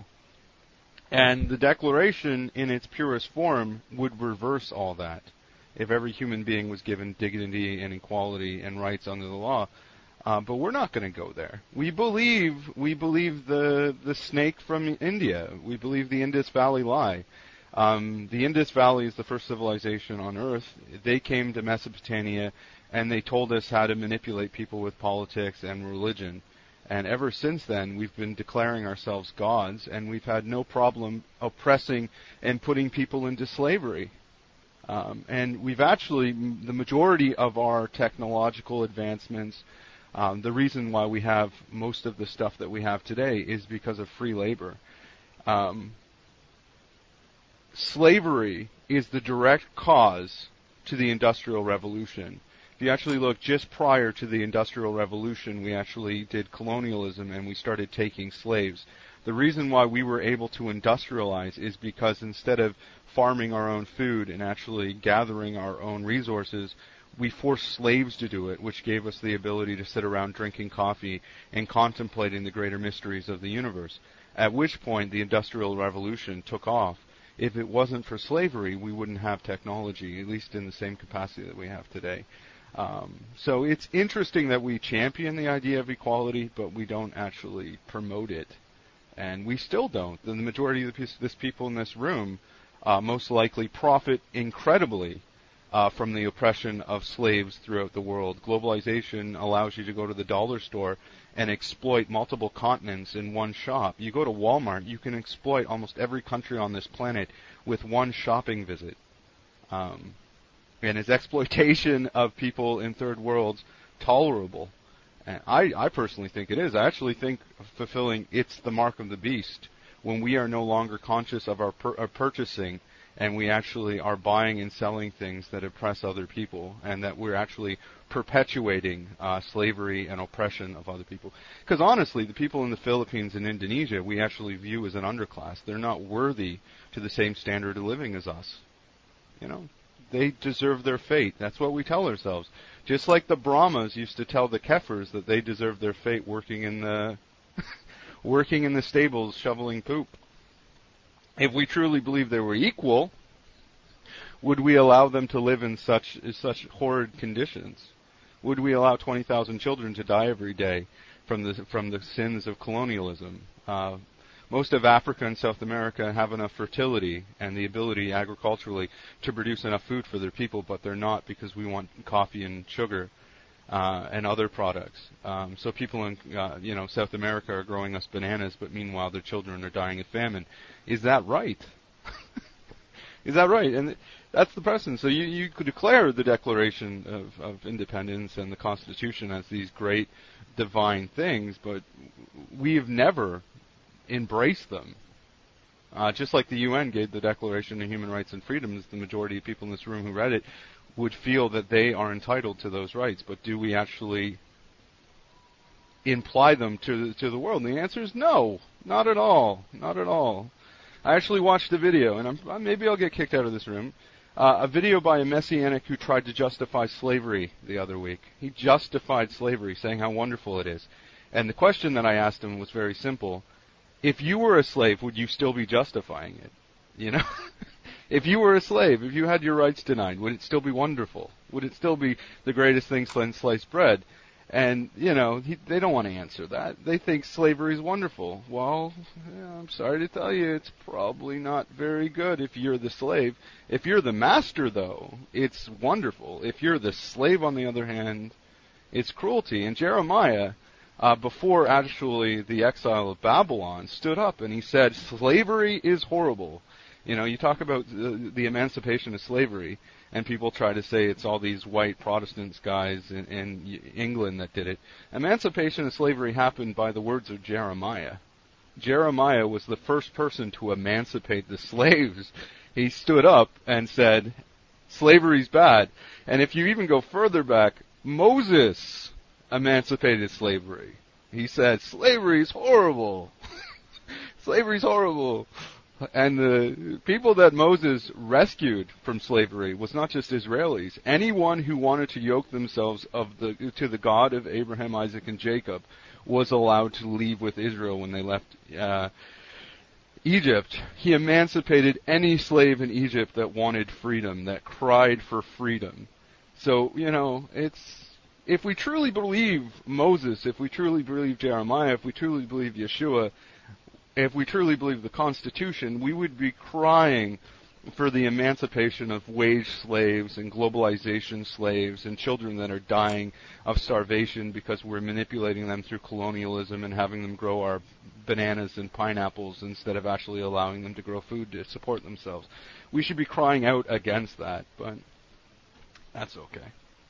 And the Declaration, in its purest form, would reverse all that if every human being was given dignity and equality and rights under the law. Uh, but we're not going to go there. We believe we believe the the snake from India. We believe the Indus Valley lie. Um, the Indus Valley is the first civilization on Earth. They came to Mesopotamia, and they told us how to manipulate people with politics and religion. And ever since then, we've been declaring ourselves gods, and we've had no problem oppressing and putting people into slavery. Um, and we've actually, the majority of our technological advancements, um, the reason why we have most of the stuff that we have today is because of free labor. Um, slavery is the direct cause to the Industrial Revolution. If you actually look just prior to the Industrial Revolution, we actually did colonialism and we started taking slaves. The reason why we were able to industrialize is because instead of farming our own food and actually gathering our own resources, we forced slaves to do it, which gave us the ability to sit around drinking coffee and contemplating the greater mysteries of the universe, at which point the Industrial Revolution took off. If it wasn't for slavery, we wouldn't have technology, at least in the same capacity that we have today. Um, so it's interesting that we champion the idea of equality, but we don't actually promote it. And we still don't. The majority of the this people in this room uh, most likely profit incredibly uh, from the oppression of slaves throughout the world. Globalization allows you to go to the dollar store and exploit multiple continents in one shop. You go to Walmart, you can exploit almost every country on this planet with one shopping visit. Um, and is exploitation of people in third worlds tolerable? And I, I personally think it is. I actually think fulfilling it's the mark of the beast when we are no longer conscious of our, per, our purchasing, and we actually are buying and selling things that oppress other people, and that we're actually perpetuating uh, slavery and oppression of other people. Because honestly, the people in the Philippines and Indonesia, we actually view as an underclass. They're not worthy to the same standard of living as us. You know, they deserve their fate. That's what we tell ourselves. Just like the Brahmas used to tell the Kefirs that they deserved their fate working in the working in the stables shoveling poop. If we truly believe they were equal, would we allow them to live in such such horrid conditions? Would we allow twenty thousand children to die every day from the from the sins of colonialism? Uh, most of Africa and South America have enough fertility and the ability agriculturally to produce enough food for their people, but they're not, because we want coffee and sugar uh, and other products. Um, so people in uh, you know South America are growing us bananas, but meanwhile their children are dying of famine. Is that right? Is that right? And that's the precedent. So you, you could declare the Declaration of, of Independence and the Constitution as these great divine things, but we have never embraced them. Uh, just like the U N gave the Declaration of Human Rights and Freedoms, the majority of people in this room who read it would feel that they are entitled to those rights. But do we actually imply them to, to the world? And the answer is no, not at all, not at all. I actually watched a video, and I'm, maybe I'll get kicked out of this room, uh, a video by a Messianic who tried to justify slavery the other week. He justified slavery, saying how wonderful it is. And the question that I asked him was very simple. If you were a slave, would you still be justifying it? You know? If you were a slave, if you had your rights denied, would it still be wonderful? Would it still be the greatest thing since sliced bread? And, you know, he, they don't want to answer that. They think slavery is wonderful. Well, yeah, I'm sorry to tell you, it's probably not very good if you're the slave. If you're the master, though, it's wonderful. If you're the slave, on the other hand, it's cruelty. And Jeremiah, uh, before actually the exile of Babylon, stood up and he said, slavery is horrible. You know, you talk about the, the emancipation of slavery, and people try to say it's all these white Protestants guys in, in England that did it. Emancipation of slavery happened by the words of Jeremiah. Jeremiah was the first person to emancipate the slaves. He stood up and said, slavery's bad. And if you even go further back, Moses emancipated slavery. He said, slavery's horrible. Slavery's horrible. And the people that Moses rescued from slavery was not just Israelis. Anyone who wanted to yoke themselves of the, to the God of Abraham, Isaac, and Jacob was allowed to leave with Israel when they left uh, Egypt. He emancipated any slave in Egypt that wanted freedom, that cried for freedom. So, you know, it's if we truly believe Moses, if we truly believe Jeremiah, if we truly believe Yeshua, if we truly believe the Constitution, we would be crying for the emancipation of wage slaves and globalization slaves and children that are dying of starvation because we're manipulating them through colonialism and having them grow our bananas and pineapples instead of actually allowing them to grow food to support themselves. We should be crying out against that, but that's okay.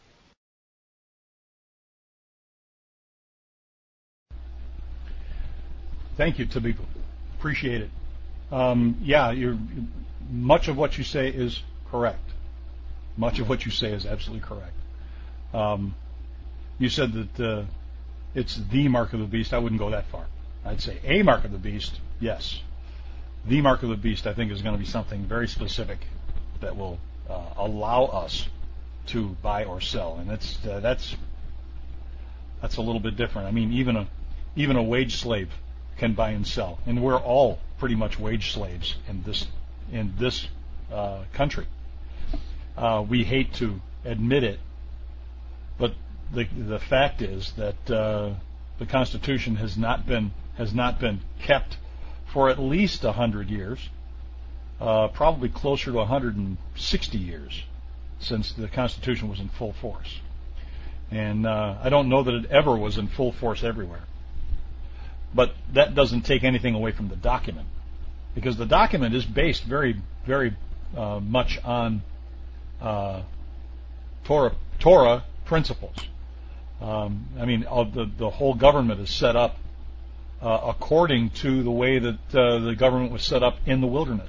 Thank you, Tabibu. Appreciate it. Um, yeah, you're, much of what you say is correct. Much of what you say is absolutely correct. Um, you said that uh, it's the mark of the beast. I wouldn't go that far. I'd say a mark of the beast, yes. The mark of the beast, I think, is going to be something very specific that will uh, allow us to buy or sell, and that's uh, that's that's a little bit different. I mean, even a even a wage slave can buy and sell, and we're all pretty much wage slaves in this in this uh, country. Uh, we hate to admit it, but the the fact is that uh, the Constitution has not been has not been kept for at least a hundred years, uh, probably closer to one hundred sixty years since the Constitution was in full force, and uh, I don't know that it ever was in full force everywhere. But that doesn't take anything away from the document, because the document is based very, very uh, much on uh, Torah, Torah principles. Um, I mean, uh, the the whole government is set up uh, according to the way that uh, the government was set up in the wilderness.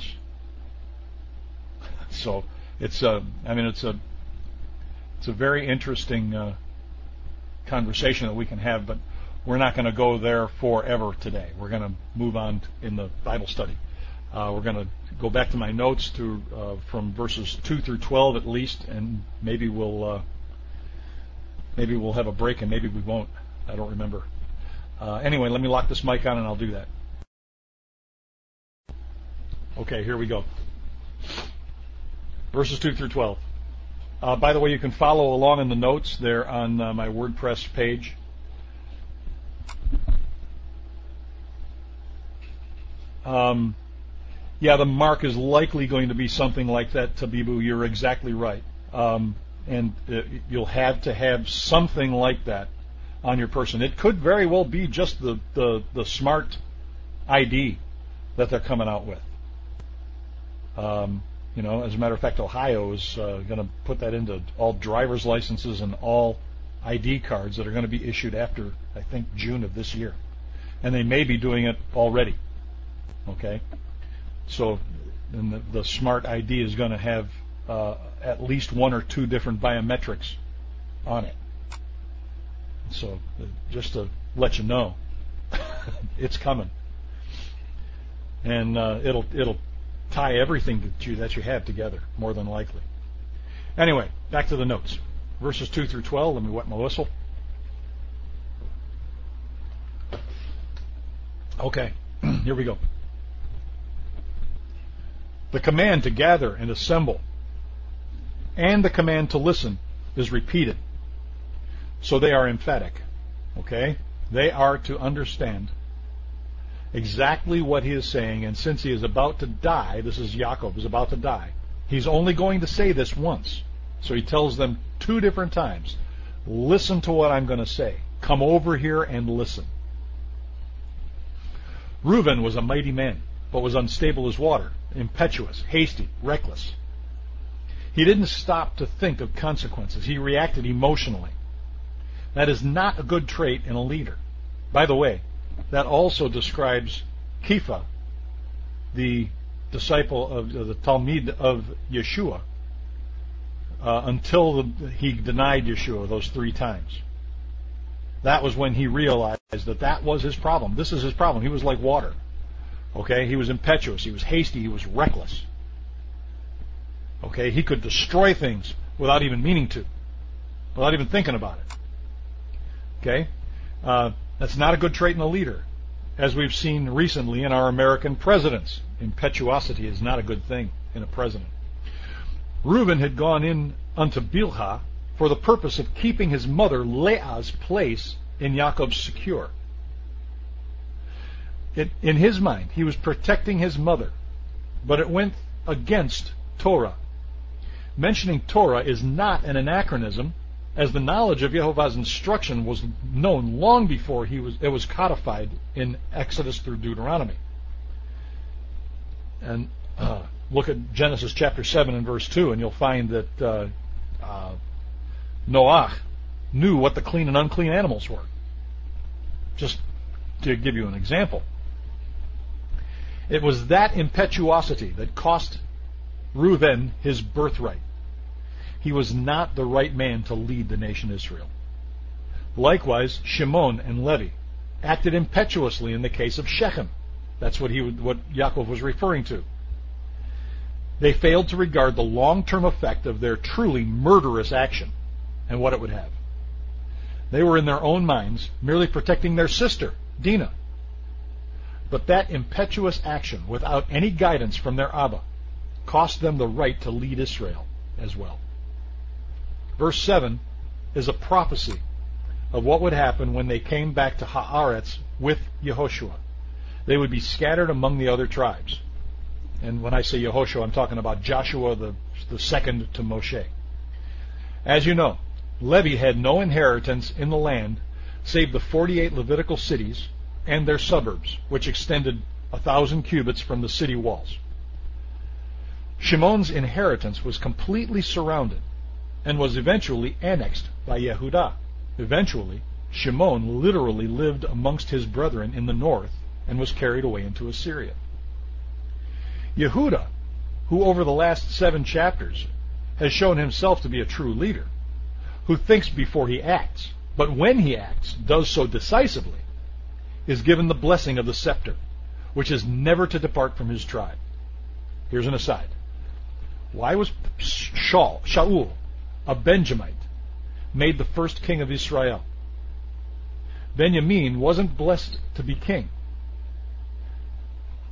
So it's a, I mean, it's a, it's a very interesting uh, conversation that we can have, but we're not going to go there forever today. We're going to move on in the Bible study. Uh, we're going to go back to my notes to uh, from verses two through twelve at least, and maybe we'll uh, maybe we'll have a break, and maybe we won't. I don't remember. Uh, anyway, let me lock this mic on, and I'll do that. Okay, here we go. Verses two through twelve. Uh, by the way, you can follow along in the notes there on uh, my WordPress page. Um, yeah, the mark is likely going to be something like that, Tabibu. You're exactly right. Um, and uh, you'll have to have something like that on your person. It could very well be just the, the, the smart I D that they're coming out with. Um, you know, as a matter of fact, Ohio is uh, going to put that into all driver's licenses and all I D cards that are going to be issued after, I think, June of this year. And they may be doing it already. Okay? So then the, the smart I D is going to have uh, at least one or two different biometrics on it. So uh, just to let you know, it's coming. And uh, it'll it'll tie everything that you that you have together, more than likely. Anyway, back to the notes. Verses two through twelve. Let me wet my whistle. Okay, here we go. The command to gather and assemble and the command to listen is repeated. So they are emphatic. Okay? They are to understand exactly what he is saying, and since he is about to die, this is Yaakov, is about to die, he's only going to say this once. So he tells them two different times, listen to what I'm going to say. Come over here and listen. Reuben was a mighty man, but was unstable as water, impetuous, hasty, reckless. He didn't stop to think of consequences. He reacted emotionally. That is not a good trait in a leader. By the way, that also describes Kepha, the disciple of uh, the Talmid of Yeshua, uh, until the, he denied Yeshua those three times. That was when he realized that that was his problem. This is his problem. He was like water. Okay, he was impetuous, he was hasty, he was reckless. Okay, he could destroy things without even meaning to, without even thinking about it. Okay, uh, that's not a good trait in a leader, as we've seen recently in our American presidents. Impetuosity is not a good thing in a president. Reuben had gone in unto Bilhah for the purpose of keeping his mother Leah's place in Yaakov's secure. It, in his mind, he was protecting his mother, but it went against Torah. Mentioning Torah is not an anachronism, as the knowledge of Yehovah's instruction was known long before he was, it was codified in Exodus through Deuteronomy. And uh, look at Genesis chapter seven and verse two, and you'll find that uh, uh, Noah knew what the clean and unclean animals were. Just to give you an example. It was that impetuosity that cost Reuben his birthright. He was not the right man to lead the nation Israel. Likewise, Shimon and Levi acted impetuously in the case of Shechem. That's what he what Yaakov was referring to. They failed to regard the long-term effect of their truly murderous action and what it would have. They were in their own minds merely protecting their sister, Dinah. But that impetuous action, without any guidance from their Abba, cost them the right to lead Israel as well. Verse seven is a prophecy of what would happen when they came back to Haaretz with Yehoshua. They would be scattered among the other tribes. And when I say Yehoshua, I'm talking about Joshua, the, the second to Moshe. As you know, Levi had no inheritance in the land save the forty-eight Levitical cities and their suburbs, which extended a thousand cubits from the city walls. Shimon's inheritance was completely surrounded and was eventually annexed by Yehudah. Eventually, Shimon literally lived amongst his brethren in the north and was carried away into Assyria. Yehudah, who over the last seven chapters has shown himself to be a true leader, who thinks before he acts, but when he acts, does so decisively, is given the blessing of the scepter, which is never to depart from his tribe. Here's an aside. Why was Shaul, Shaul, a Benjamite, made the first king of Israel? Benjamin wasn't blessed to be king.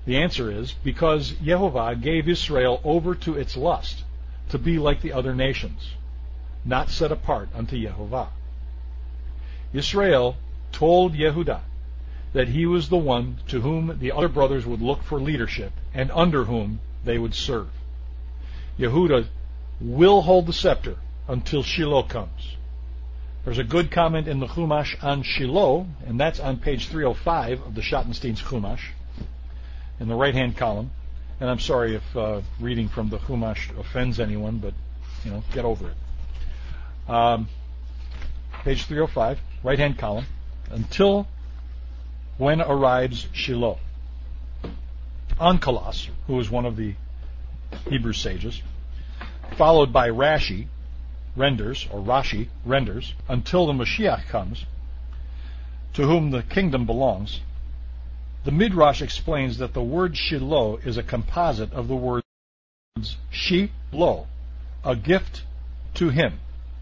The answer is because Yehovah gave Israel over to its lust, to be like the other nations, not set apart unto Yehovah. Israel told Yehudah that he was the one to whom the other brothers would look for leadership and under whom they would serve. Yehudah will hold the scepter until Shiloh comes. There's a good comment in the Chumash on Shiloh, and that's on page three oh five of the Schottenstein's Chumash, in the right-hand column. And I'm sorry if uh, reading from the Chumash offends anyone, but, you know, get over it. Um, page three oh five, right-hand column, until when arrives Shiloh. Onkelos, who is one of the Hebrew sages, followed by Rashi, renders, or Rashi, renders, until the Mashiach comes, to whom the kingdom belongs. The Midrash explains that the word Shiloh is a composite of the words Shi-lo, a gift to him,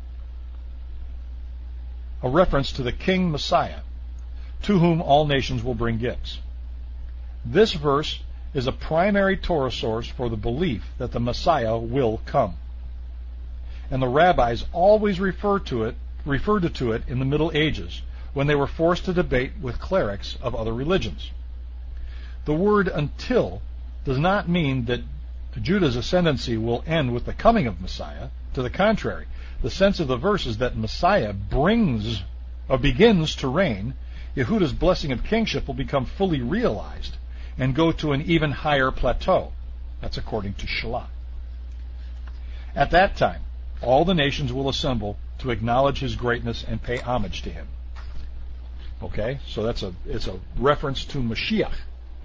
a reference to the King Messiah, to whom all nations will bring gifts. This verse is a primary Torah source for the belief that the Messiah will come. And the rabbis always referred to it, referred to it in the Middle Ages, when they were forced to debate with clerics of other religions. The word until does not mean that Judah's ascendancy will end with the coming of Messiah. To the contrary, the sense of the verse is that Messiah brings or begins to reign. Yehudah's blessing of kingship will become fully realized and go to an even higher plateau. That's according to Shalah. At that time, all the nations will assemble to acknowledge his greatness and pay homage to him. Okay, so that's a it's a reference to Mashiach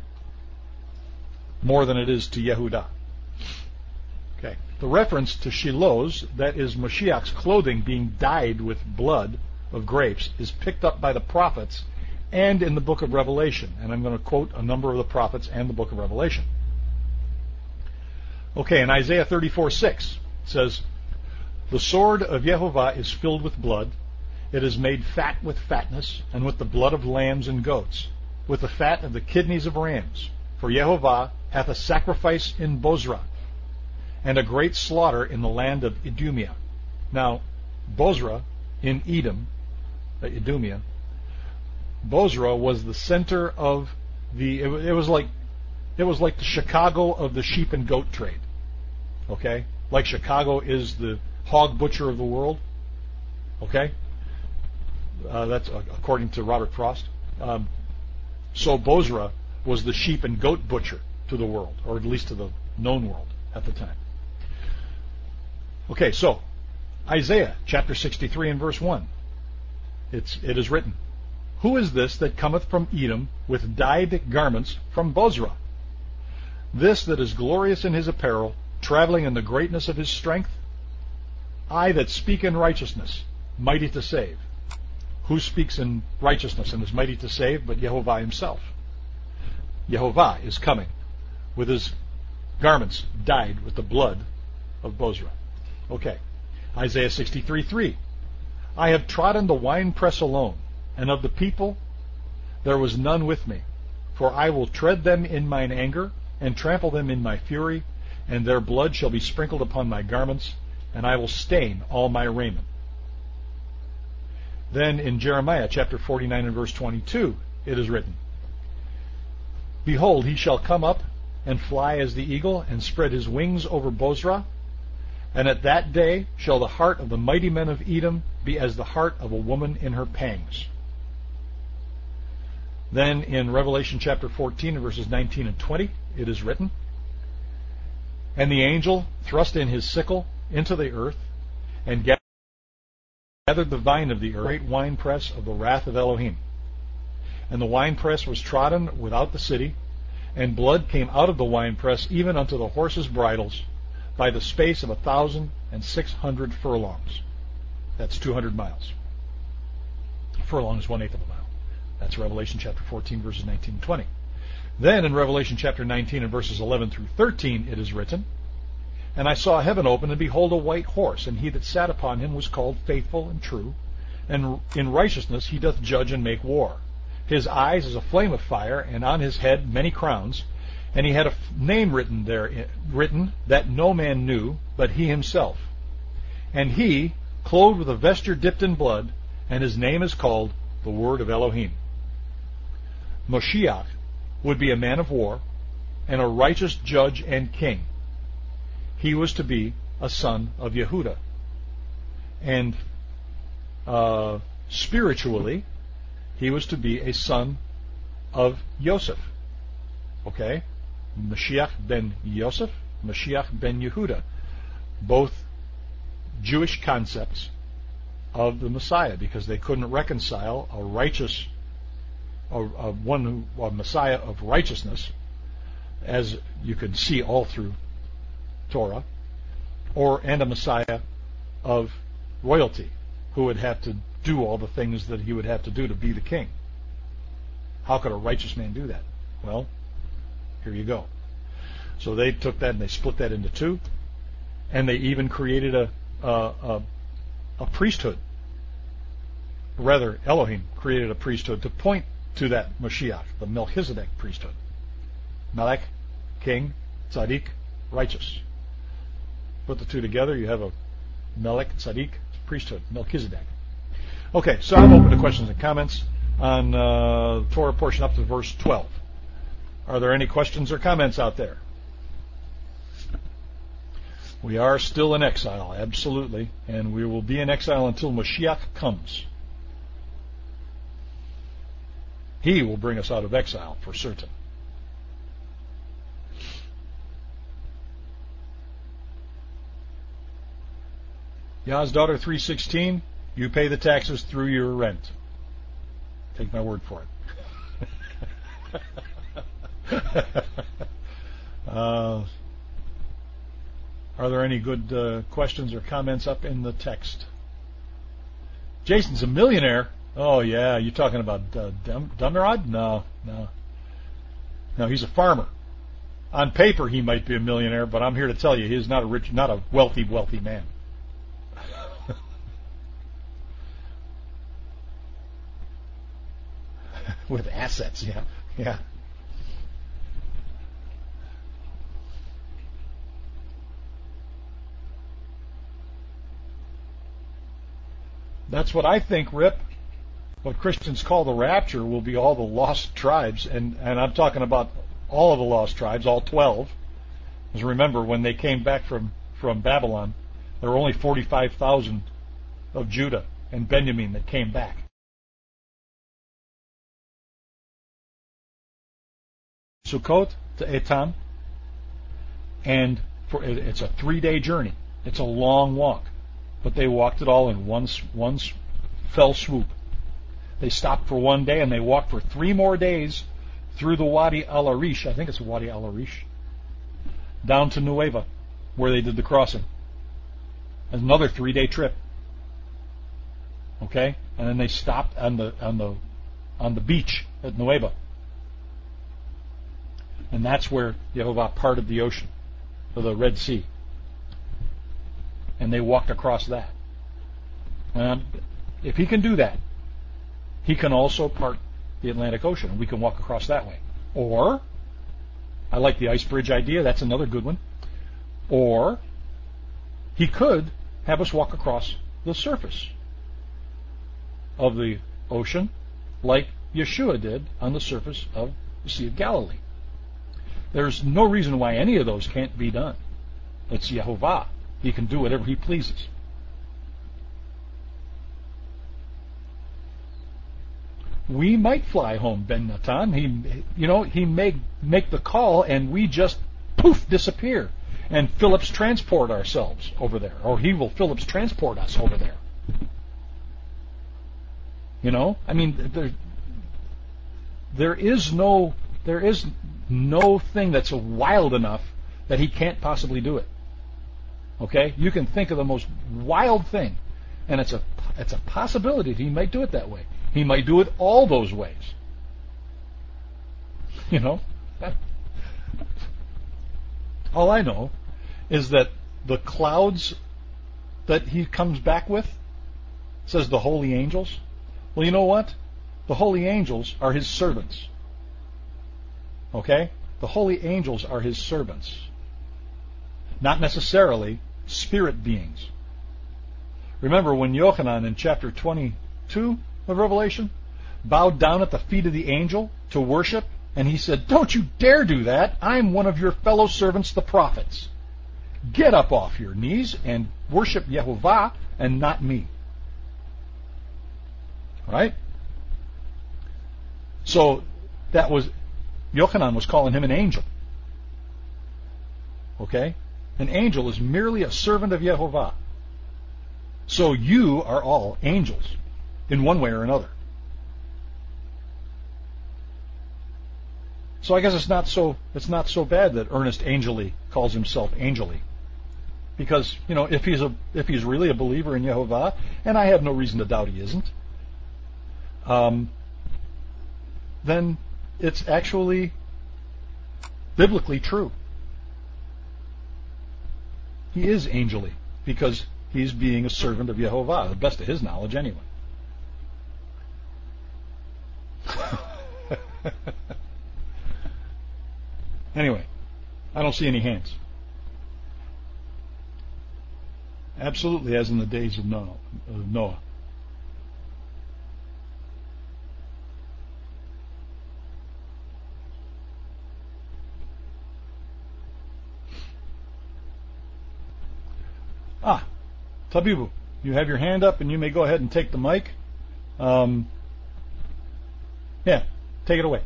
more than it is to Yehudah. Okay, the reference to Shiloh's, that is Mashiach's clothing being dyed with blood of grapes, is picked up by the prophets and in the book of Revelation. And I'm going to quote a number of the prophets and the book of Revelation. Okay, in Isaiah thirty-four six, it says, "The sword of Yehovah is filled with blood. It is made fat with fatness, and with the blood of lambs and goats, with the fat of the kidneys of rams. For Yehovah hath a sacrifice in Bozrah, and a great slaughter in the land of Idumea." Now, Bozrah in Edom, uh, Idumea, Bozrah was the center of the. It, it was like, it was like the Chicago of the sheep and goat trade. Okay, like Chicago is the hog butcher of the world. Okay, uh, that's uh, according to Robert Frost. Um, so Bozrah was the sheep and goat butcher to the world, or at least to the known world at the time. Okay, so Isaiah chapter sixty-three and verse one. It's it is written, "Who is this that cometh from Edom with dyed garments from Bozrah? This that is glorious in his apparel, traveling in the greatness of his strength? I that speak in righteousness, mighty to save." Who speaks in righteousness and is mighty to save but Yehovah himself? Yehovah is coming with his garments dyed with the blood of Bozrah. Okay, Isaiah sixty-three three. "I have trodden the winepress alone, and of the people there was none with me. For I will tread them in mine anger, and trample them in my fury, and their blood shall be sprinkled upon my garments, and I will stain all my raiment." Then in Jeremiah chapter forty-nine and verse twenty-two, it is written, "Behold, he shall come up and fly as the eagle, and spread his wings over Bozrah. And at that day shall the heart of the mighty men of Edom be as the heart of a woman in her pangs." Then in Revelation chapter fourteen and verses nineteen and twenty, it is written, "And the angel thrust in his sickle into the earth, and gathered the vine of the earth, great winepress of the wrath of Elohim. And the winepress was trodden without the city, and blood came out of the winepress even unto the horses' bridles, by the space of a thousand and six hundred furlongs." That's two hundred miles. A furlong is one eighth of a mile. That's Revelation chapter fourteen, verses nineteen and twenty. Then in Revelation chapter nineteen and verses eleven through thirteen, it is written, "And I saw heaven open, and behold a white horse, and he that sat upon him was called Faithful and True, and in righteousness he doth judge and make war. His eyes as a flame of fire, and on his head many crowns, And he had a name written there, written that no man knew but he himself. And he, clothed with a vesture dipped in blood, and his name is called the Word of Elohim. Moshiach would be a man of war and a righteous judge and king. He was to be a son of Yehuda. And uh, spiritually, he was to be a son of Yosef. Okay? Mashiach ben Yosef, Mashiach ben Yehuda. Both Jewish concepts of the Messiah, because they couldn't reconcile a righteous, a, a one who, a Messiah of righteousness, as you can see all through Torah, or and a Messiah of royalty, who would have to do all the things that he would have to do to be the king. How could a righteous man do that? Well, here you go. So they took that and they split that into two, and they even created a a, a, a priesthood. Rather, Elohim created a priesthood to point to that Mashiach, the Melchizedek priesthood. Melech, king, tzaddik, righteous. Put the two together, you have a Melech, tzaddik, priesthood, Melchizedek. Okay, so I'm open to questions and comments on uh, the Torah portion up to verse twelve. Are there any questions or comments out there? We are still in exile, absolutely, and we will be in exile until Mashiach comes. He will bring us out of exile for certain. Yah's daughter three sixteen, you pay the taxes through your rent. Take my word for it. uh, are there any good uh, questions or comments up in the text? Jason's a millionaire. Oh, yeah, you talking about uh, Dum- Dumrod? No, no. No, he's a farmer. On paper, he might be a millionaire, but I'm here to tell you, he's not a rich, not a wealthy, wealthy man. With assets, yeah, yeah. That's what I think, Rip. What Christians call the rapture will be all the lost tribes, and, and I'm talking about all of the lost tribes, all twelve. Because remember, when they came back from, from Babylon, there were only forty-five thousand of Judah and Benjamin that came back. Sukkot to Etam, and for, it's a three-day journey. It's a long walk, but they walked it all in one, one fell swoop. They stopped for one day, and they walked for three more days through the Wadi al-Arish, I think it's Wadi al-Arish, down to Nueva, where they did the crossing. Another three-day trip. Okay, and then they stopped on the on the on the beach at Nueva. And that's where Yehovah parted the ocean, or the Red Sea. And they walked across that. And if he can do that, he can also part the Atlantic Ocean, and we can walk across that way. Or, I like the ice bridge idea, that's another good one. Or, he could have us walk across the surface of the ocean, like Yeshua did on the surface of the Sea of Galilee. There's no reason why any of those can't be done. It's Yehovah. He can do whatever he pleases. We might fly home, Ben Natan. He, you know, he may make the call, and we just poof disappear, and Phillips transport ourselves over there, or he will Phillips transport us over there. You know, I mean, there, there is no, there is no thing that's wild enough that he can't possibly do it. Okay, you can think of the most wild thing, and it's a, it's a possibility that he might do it that way. He might do it all those ways. You know, all I know is that the clouds that he comes back with, says the holy angels. Well, you know what? The holy angels are his servants. Okay? The holy angels are his servants, not necessarily spirit beings. Remember when Yochanan in chapter twenty-two of Revelation bowed down at the feet of the angel to worship, and he said, "Don't you dare do that. I'm one of your fellow servants, the prophets. Get up off your knees and worship Yehovah and not me." Right? So that was, Yochanan was calling him an angel. Okay? An angel is merely a servant of Yehovah. So you are all angels in one way or another. So I guess it's not so it's not so bad that Ernest Angeli calls himself Angeli, because you know if he's a if he's really a believer in Yehovah, and I have no reason to doubt he isn't, um, then it's actually biblically true. He is Angeli because he's being a servant of Yehovah, the best of his knowledge, anyway. Anyway, I don't see any hands. Absolutely, as in the days of Noah. Ah, Tabibu, you have your hand up, and you may go ahead and take the mic. Um, yeah, take it away.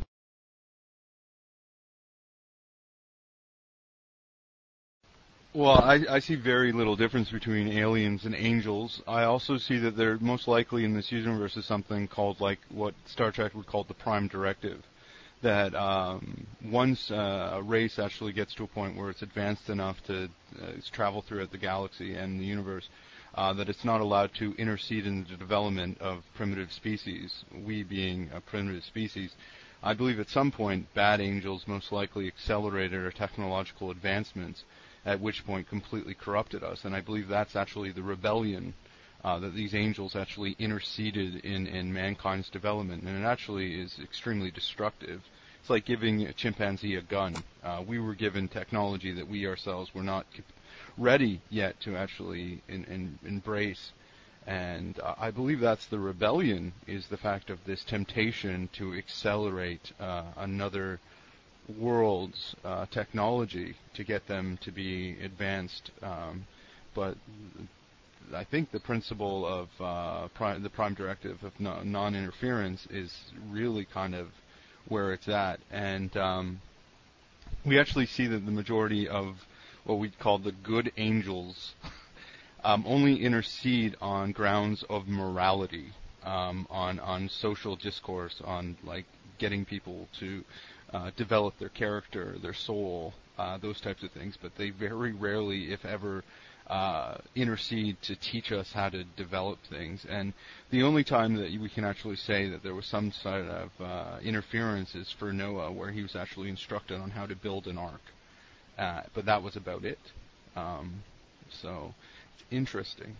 Well, I, I see very little difference between aliens and angels. I also see that there most likely in this universe is something called like what Star Trek would call the Prime Directive. That um, once uh, a race actually gets to a point where it's advanced enough to uh, travel throughout the galaxy and the universe, uh, that it's not allowed to intercede in the development of primitive species, we being a primitive species. I believe at some point bad angels most likely accelerated our technological advancements, at which point completely corrupted us. And I believe that's actually the rebellion, uh, that these angels actually interceded in, in mankind's development. And it actually is extremely destructive. It's like giving a chimpanzee a gun. Uh, we were given technology that we ourselves were not ready yet to actually in, in, embrace. And uh, I believe that's the rebellion, is the fact of this temptation to accelerate uh, another world's uh, technology to get them to be advanced, um, but I think the principle of uh, prime, the Prime Directive of no, non-interference is really kind of where it's at, and um, we actually see that the majority of what we call the good angels um, only intercede on grounds of morality, um, on on social discourse, on like getting people to Uh, develop their character, their soul, uh, those types of things, but they very rarely, if ever, uh, intercede to teach us how to develop things. And the only time that we can actually say that there was some sort of uh, interference is for Noah, where he was actually instructed on how to build an ark. Uh, but that was about it. Um, so, it's interesting.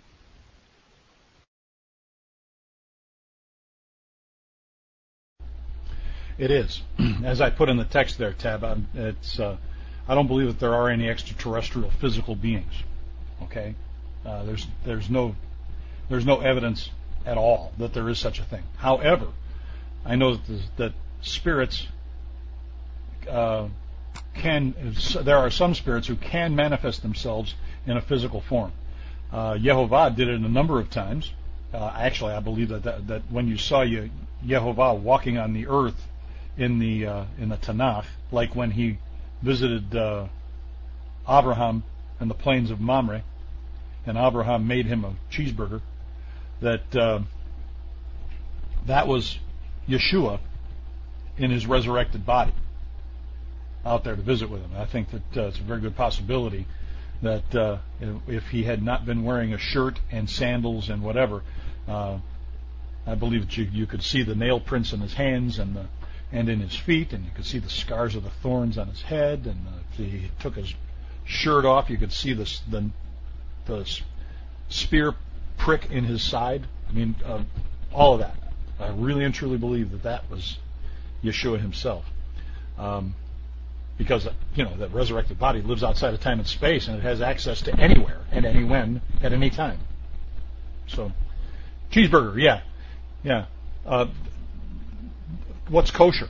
It is. As I put in the text there, Tab, I'm, it's, uh, I don't believe that there are any extraterrestrial physical beings. Okay? Uh, there's there's no there's no evidence at all that there is such a thing. However, I know that, the, that spirits uh, can, there are some spirits who can manifest themselves in a physical form. Uh, Yehovah did it a number of times. Uh, actually, I believe that, that that when you saw Ye- Yehovah walking on the earth in the uh, in the Tanakh, like when he visited uh, Abraham in the plains of Mamre, and Abraham made him a cheeseburger, that uh, that was Yeshua in his resurrected body out there to visit with him. I think that uh, it's a very good possibility that uh, if he had not been wearing a shirt and sandals and whatever, uh, I believe that you, you could see the nail prints in his hands and the and in his feet, and you could see the scars of the thorns on his head, and uh, if he took his shirt off, you could see the the, the spear prick in his side. I mean, uh, all of that. I really and truly believe that that was Yeshua himself. Um, because, you know, that resurrected body lives outside of time and space, and it has access to anywhere and any when at any time. So, cheeseburger, yeah, yeah. Uh, what's kosher?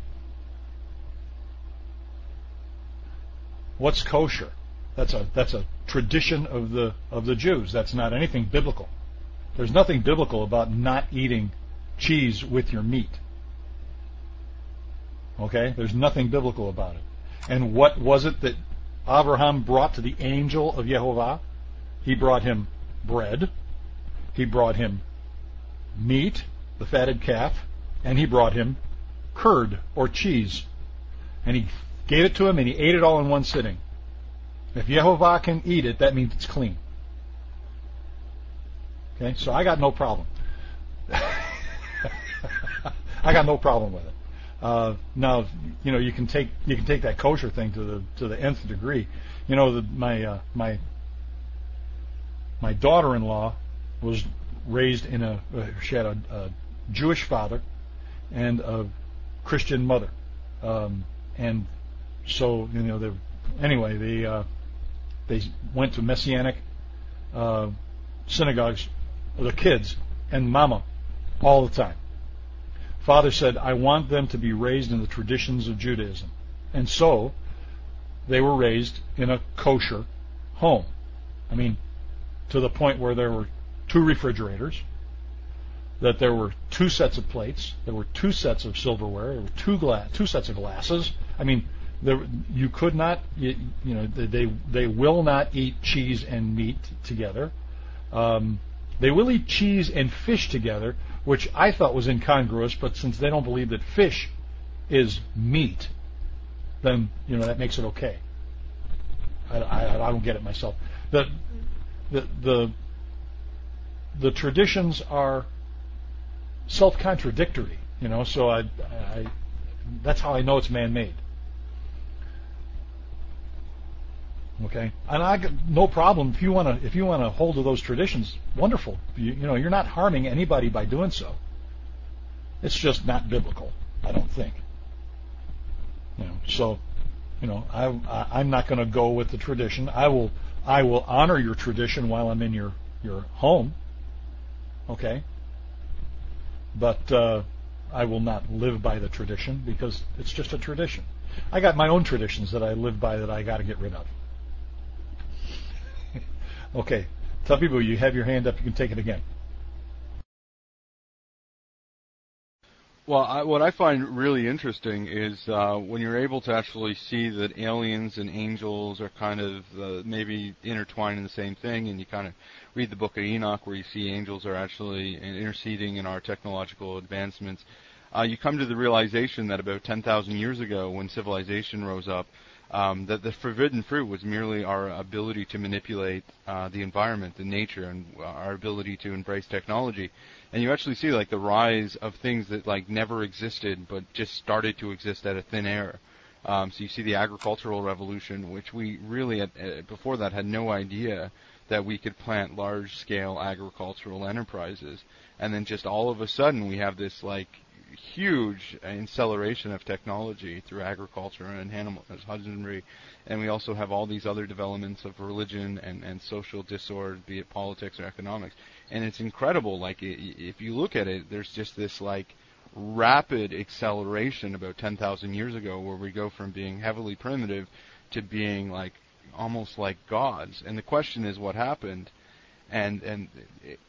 What's kosher? That's a that's a tradition of the of the Jews. That's not anything biblical. There's nothing biblical about not eating cheese with your meat. Okay? There's nothing biblical about it. And what was it that Abraham brought to the angel of Yehovah? He brought him bread, he brought him meat, the fatted calf, and he brought him curd or cheese. And he gave it to him and he ate it all in one sitting. If Yehovah can eat it, that means it's clean. Okay, so I got no problem. I got no problem with it. Uh, now, you know, you can take you can take that kosher thing to the to the nth degree. You know, the, my uh, my my daughter-in-law was raised in a uh, she had a, a Jewish father and a Christian mother, um, and so you know, anyway, they uh, they went to Messianic uh, synagogues, the kids and Mama, all the time. Father said, I want them to be raised in the traditions of Judaism. And so, they were raised in a kosher home. I mean, to the point where there were two refrigerators, that there were two sets of plates, there were two sets of silverware, there were two gla- two sets of glasses. I mean, there, you could not, you, you know, they they will not eat cheese and meat together. Um, they will eat cheese and fish together, which I thought was incongruous, but since they don't believe that fish is meat, then, you know, that makes it okay. I, I, I don't get it myself. The, the, the, the traditions are self-contradictory, you know, so I, I, that's how I know it's man-made. Okay, and I got no problem if you want to if you want to hold to those traditions. Wonderful, you, you know you're not harming anybody by doing so. It's just not biblical, I don't think. You know, so you know I, I I'm not going to go with the tradition. I will I will honor your tradition while I'm in your your home. Okay, but uh, I will not live by the tradition because it's just a tradition. I got my own traditions that I live by that I got to get rid of. Okay, tell people you have your hand up. You can take it again. Well, I, what I find really interesting is uh, when you're able to actually see that aliens and angels are kind of uh, maybe intertwined in the same thing, and you kind of read the Book of Enoch where you see angels are actually interceding in our technological advancements, uh, you come to the realization that about ten thousand years ago when civilization rose up, Um, that the forbidden fruit was merely our ability to manipulate uh, the environment, the nature, and our ability to embrace technology. And you actually see like the rise of things that like never existed, but just started to exist out of thin air. Um, so you see the agricultural revolution, which we really had, uh, before that had no idea that we could plant large-scale agricultural enterprises. And then just all of a sudden we have this like huge acceleration of technology through agriculture and animal husbandry, and we also have all these other developments of religion and, and social discord, be it politics or economics. And it's incredible. Like if you look at it, there's just this like rapid acceleration about ten thousand years ago, where we go from being heavily primitive to being like almost like gods. And the question is, what happened? And and it,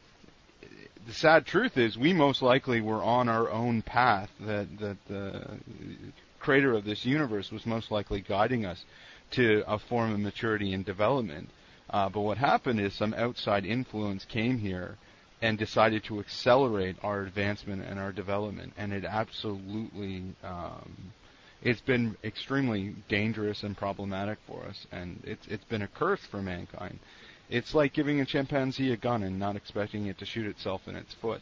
the sad truth is we most likely were on our own path, that, that the creator of this universe was most likely guiding us to a form of maturity and development. Uh, but what happened is some outside influence came here and decided to accelerate our advancement and our development. And it absolutely, um, it's been extremely dangerous and problematic for us. And it's it's been a curse for mankind. It's like giving a chimpanzee a gun and not expecting it to shoot itself in its foot.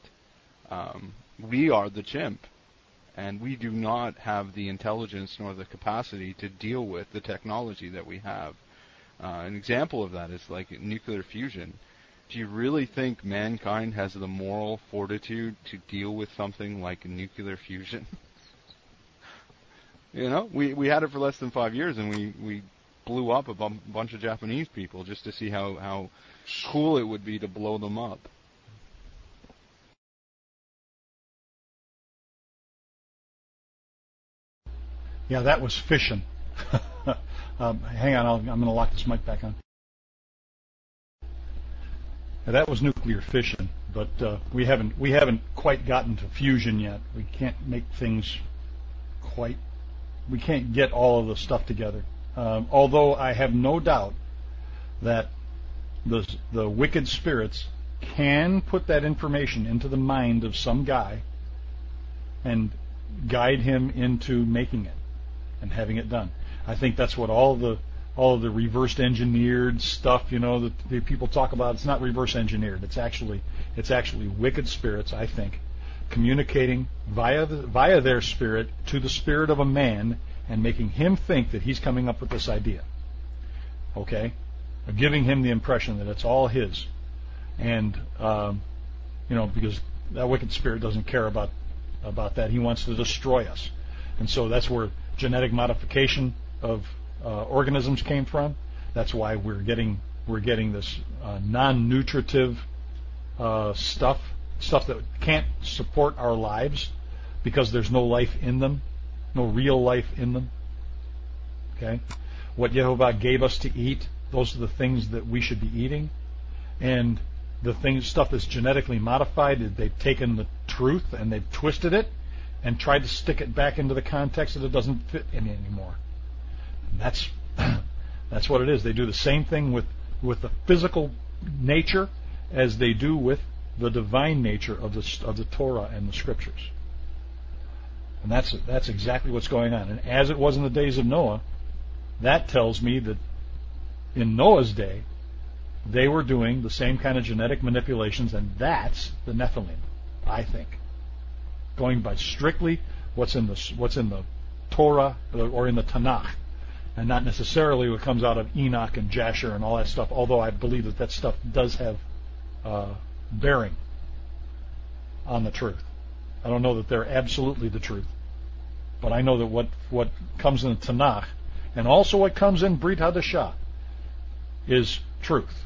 Um, we are the chimp, and we do not have the intelligence nor the capacity to deal with the technology that we have. Uh, an example of that is like nuclear fusion. Do you really think mankind has the moral fortitude to deal with something like nuclear fusion? You know, we we had it for less than five years, and we we blew up a bum, bunch of Japanese people just to see how how cool it would be to blow them up. Yeah, that was fission. um, hang on, I'll, I'm going to lock this mic back on. Yeah, that was nuclear fission, but uh, we haven't we haven't quite gotten to fusion yet. We can't make things quite. We can't get all of the stuff together. Um, although I have no doubt that the the wicked spirits can put that information into the mind of some guy and guide him into making it and having it done. I think that's what all the all of the reverse engineered stuff, you know, that the people talk about. It's not reverse engineered. It's actually it's actually wicked spirits, I think, communicating via the, via their spirit to the spirit of a man and making him think that he's coming up with this idea. Okay, giving him the impression that it's all his, and um, you know, because that wicked spirit doesn't care about about that. He wants to destroy us, and so that's where genetic modification of uh, organisms came from. That's why we're getting we're getting this uh, non-nutritive uh, stuff, stuff that can't support our lives because there's no life in them, no real life in them. Okay, what Yehovah gave us to eat, those are the things that we should be eating, and the things, stuff that's genetically modified, they've taken the truth and they've twisted it and tried to stick it back into the context that it doesn't fit in anymore. And that's that's what it is. They do the same thing with, with the physical nature as they do with the divine nature of the of the Torah and the Scriptures. And that's that's exactly what's going on. And as it was in the days of Noah, that tells me that in Noah's day, they were doing the same kind of genetic manipulations, and that's the Nephilim, I think. Going by strictly what's in the what's in the Torah or in the Tanakh, and not necessarily what comes out of Enoch and Jasher and all that stuff. Although I believe that that stuff does have uh, bearing on the truth. I don't know that they're absolutely the truth, but I know that what what comes in the Tanakh and also what comes in Brit Hadashah is truth.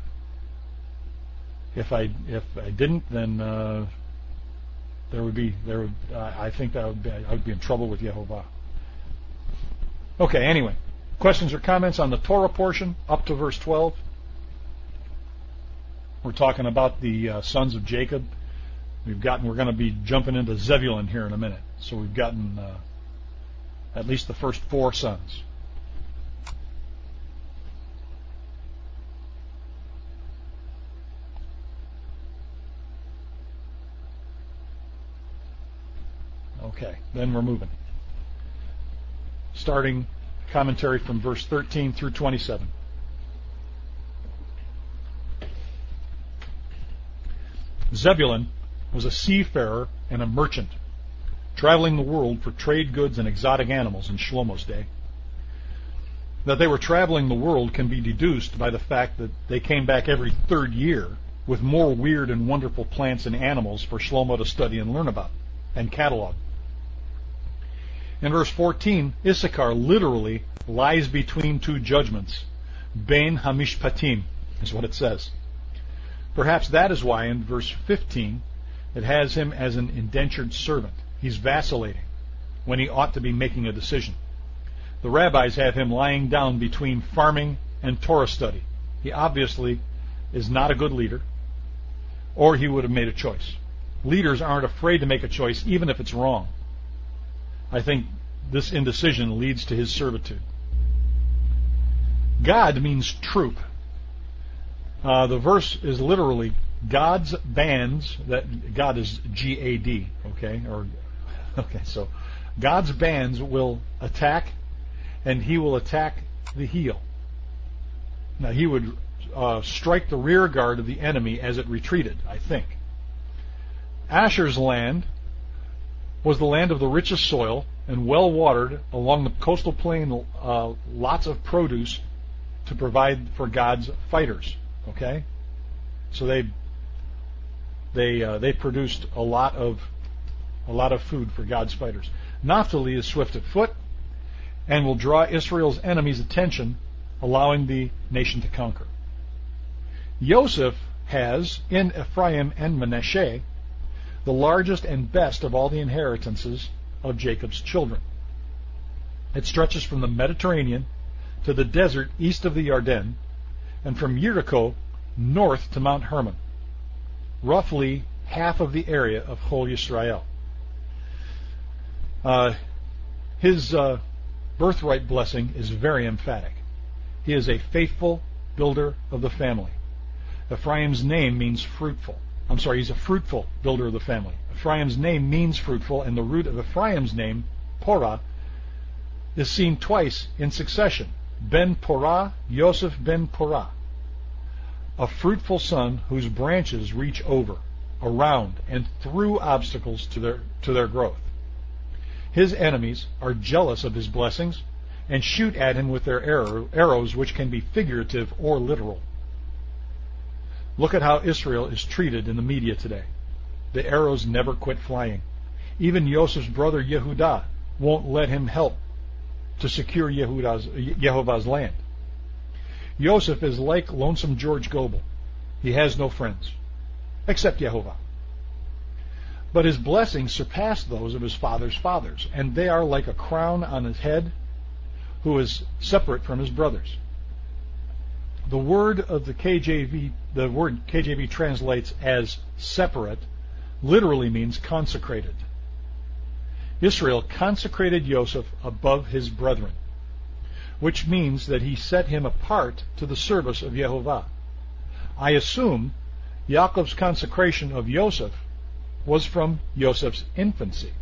If I if I didn't, then uh, there would be there would uh, I think that would be, I would be in trouble with Yehovah. Okay. Anyway, questions or comments on the Torah portion up to verse twelve? We're talking about the uh, sons of Jacob. We've gotten. We're going to be jumping into Zebulun here in a minute. So we've gotten uh, at least the first four sons. Okay, then we're moving. Starting commentary from verse thirteen through twenty-seven. Zebulun was a seafarer and a merchant, traveling the world for trade goods and exotic animals in Shlomo's day. That they were traveling the world can be deduced by the fact that they came back every third year with more weird and wonderful plants and animals for Shlomo to study and learn about and catalog. In verse fourteen, Issachar literally lies between two judgments. Bein hamishpatim is what it says. Perhaps that is why in verse fifteen it has him as an indentured servant. He's vacillating when he ought to be making a decision. The rabbis have him lying down between farming and Torah study. He obviously is not a good leader, or he would have made a choice. Leaders aren't afraid to make a choice, even if it's wrong. I think this indecision leads to his servitude. God means troop. Uh, the verse is literally God's bands. That God is G A D. Okay, or okay. So God's bands will attack, and He will attack the heel. Now He would uh, strike the rear guard of the enemy as it retreated, I think. Asher's land was the land of the richest soil and well watered along the coastal plain, uh, lots of produce to provide for God's fighters. Okay, so they they uh, they produced a lot of a lot of food for God's fighters. Naphtali is swift of foot, and will draw Israel's enemies' attention, allowing the nation to conquer. Joseph has, in Ephraim and Manasseh, the largest and best of all the inheritances of Jacob's children. It stretches from the Mediterranean to the desert east of the Jordan, and from Jericho north to Mount Hermon, roughly half of the area of Chol Yisrael. Uh, his uh, birthright blessing is very emphatic. He is a faithful builder of the family. Ephraim's name means fruitful. I'm sorry, he's a fruitful builder of the family. Ephraim's name means fruitful, and the root of Ephraim's name, Porah, is seen twice in succession. Ben Porah, Yosef ben Porah. A fruitful son whose branches reach over, around, and through obstacles to their, to their growth. His enemies are jealous of his blessings and shoot at him with their arrow, arrows, which can be figurative or literal. Look at how Israel is treated in the media today. The arrows never quit flying. Even Joseph's brother Yehudah won't let him help to secure Yehudah's, Yehovah's land. Joseph is like Lonesome George Goebel. He has no friends, except Yehovah. But his blessings surpass those of his father's fathers, and they are like a crown on his head, who is separate from his brothers. The word of the K J V, the word K J V translates as separate, literally means consecrated. Israel consecrated Joseph above his brethren, which means that he set him apart to the service of Yehovah. I assume Yaakov's consecration of Joseph was from Joseph's infancy.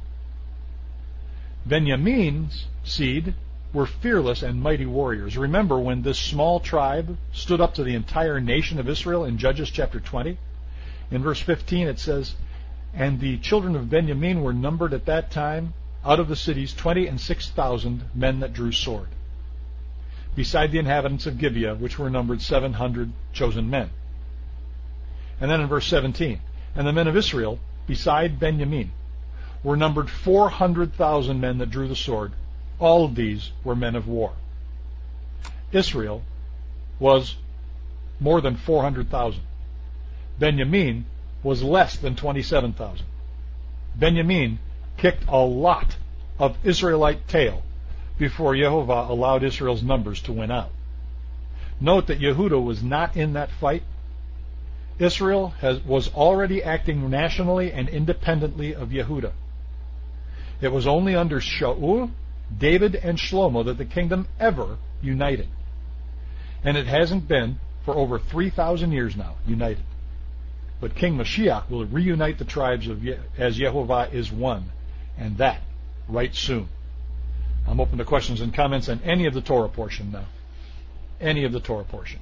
Benjamin's seed were fearless and mighty warriors. Remember when this small tribe stood up to the entire nation of Israel in Judges chapter twenty? In verse fifteen it says, "And the children of Benjamin were numbered at that time out of the cities twenty and six thousand men that drew sword, beside the inhabitants of Gibeah, which were numbered seven hundred chosen men." And then in verse seventeen, "And the men of Israel, beside Benjamin, were numbered four hundred thousand men that drew the sword. All of these were men of war." Israel was more than four hundred thousand. Benjamin was less than twenty-seven thousand. Benjamin kicked a lot of Israelite tail before Yehovah allowed Israel's numbers to win out. Note that Yehudah was not in that fight. Israel has, was already acting nationally and independently of Yehudah. It was only under Shaul, David, and Shlomo that the kingdom ever united. And it hasn't been for over three thousand years now united. But King Mashiach will reunite the tribes of Ye- as Yehovah is one, and that right soon. I'm open to questions and comments on any of the Torah portion now. Any of the Torah portion.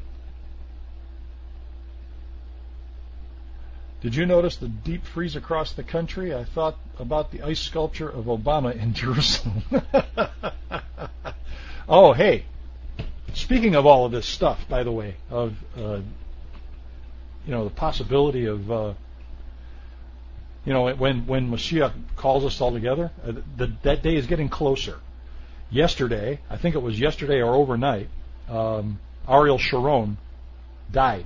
Did you notice the deep freeze across the country? I thought about the ice sculpture of Obama in Jerusalem. Oh, hey. Speaking of all of this stuff, by the way, of uh, you know the possibility of uh, you know when when Mashiach calls us all together, uh, the, that day is getting closer. Yesterday, I think it was yesterday or overnight, um, Ariel Sharon died.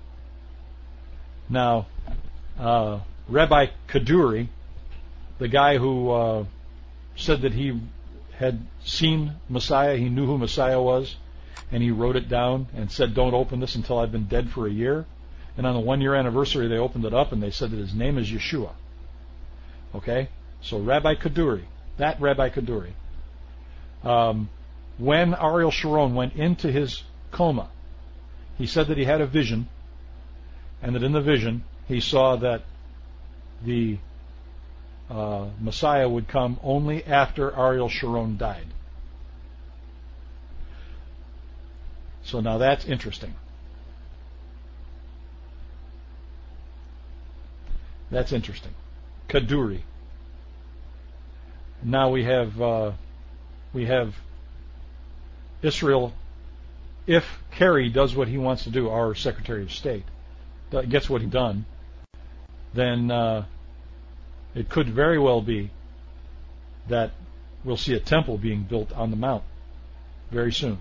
Now, uh, Rabbi Kaduri, the guy who uh, said that he had seen Messiah, he knew who Messiah was, and he wrote it down and said, "Don't open this until I've been dead for a year." And on the one-year anniversary, they opened it up and they said that his name is Yeshua. Okay? So Rabbi Kaduri, that Rabbi Kaduri, um, when Ariel Sharon went into his coma, he said that he had a vision, and that in the vision he saw that the uh, Messiah would come only after Ariel Sharon died. So now that's interesting. That's interesting. Kaduri. Now we have uh, we have Israel. If Kerry does what he wants to do, our Secretary of State gets what he done, then uh, it could very well be that we'll see a temple being built on the mount very soon.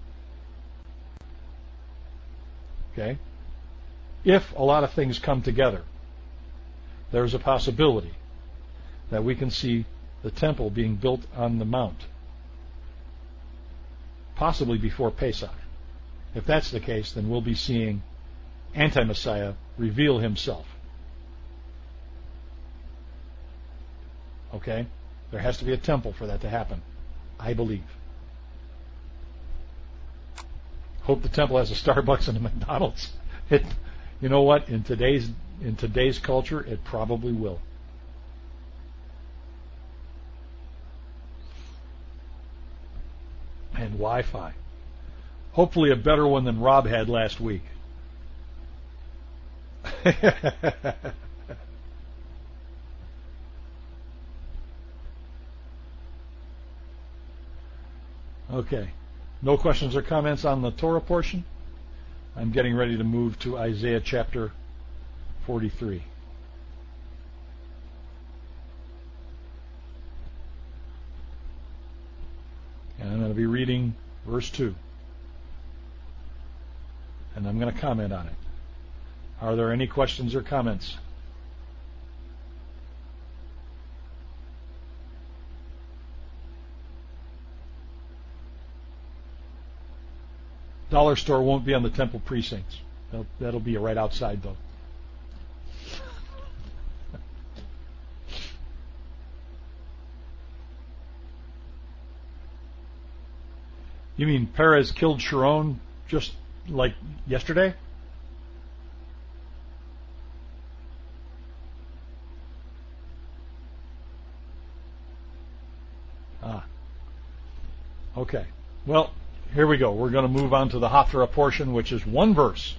Okay? If a lot of things come together, there's a possibility that we can see the temple being built on the mount, possibly before Pesach. If that's the case, then we'll be seeing Anti-Messiah reveal himself. Okay? There has to be a temple for that to happen, I believe. Hope the temple has a Starbucks and a McDonald's. It, you know what? In today's in today's culture, it probably will. And Wi-Fi. Hopefully a better one than Rob had last week. Okay. No questions or comments on the Torah portion? I'm getting ready to move to Isaiah chapter forty-three. And I'm going to be reading verse two. And I'm going to comment on it. Are there any questions or comments? Dollar store won't be on the temple precincts. That'll, that'll be right outside, though. You mean Perez killed Sharon just like yesterday? Ah. Okay. Well, here we go. We're going to move on to the Haftarah portion, which is one verse.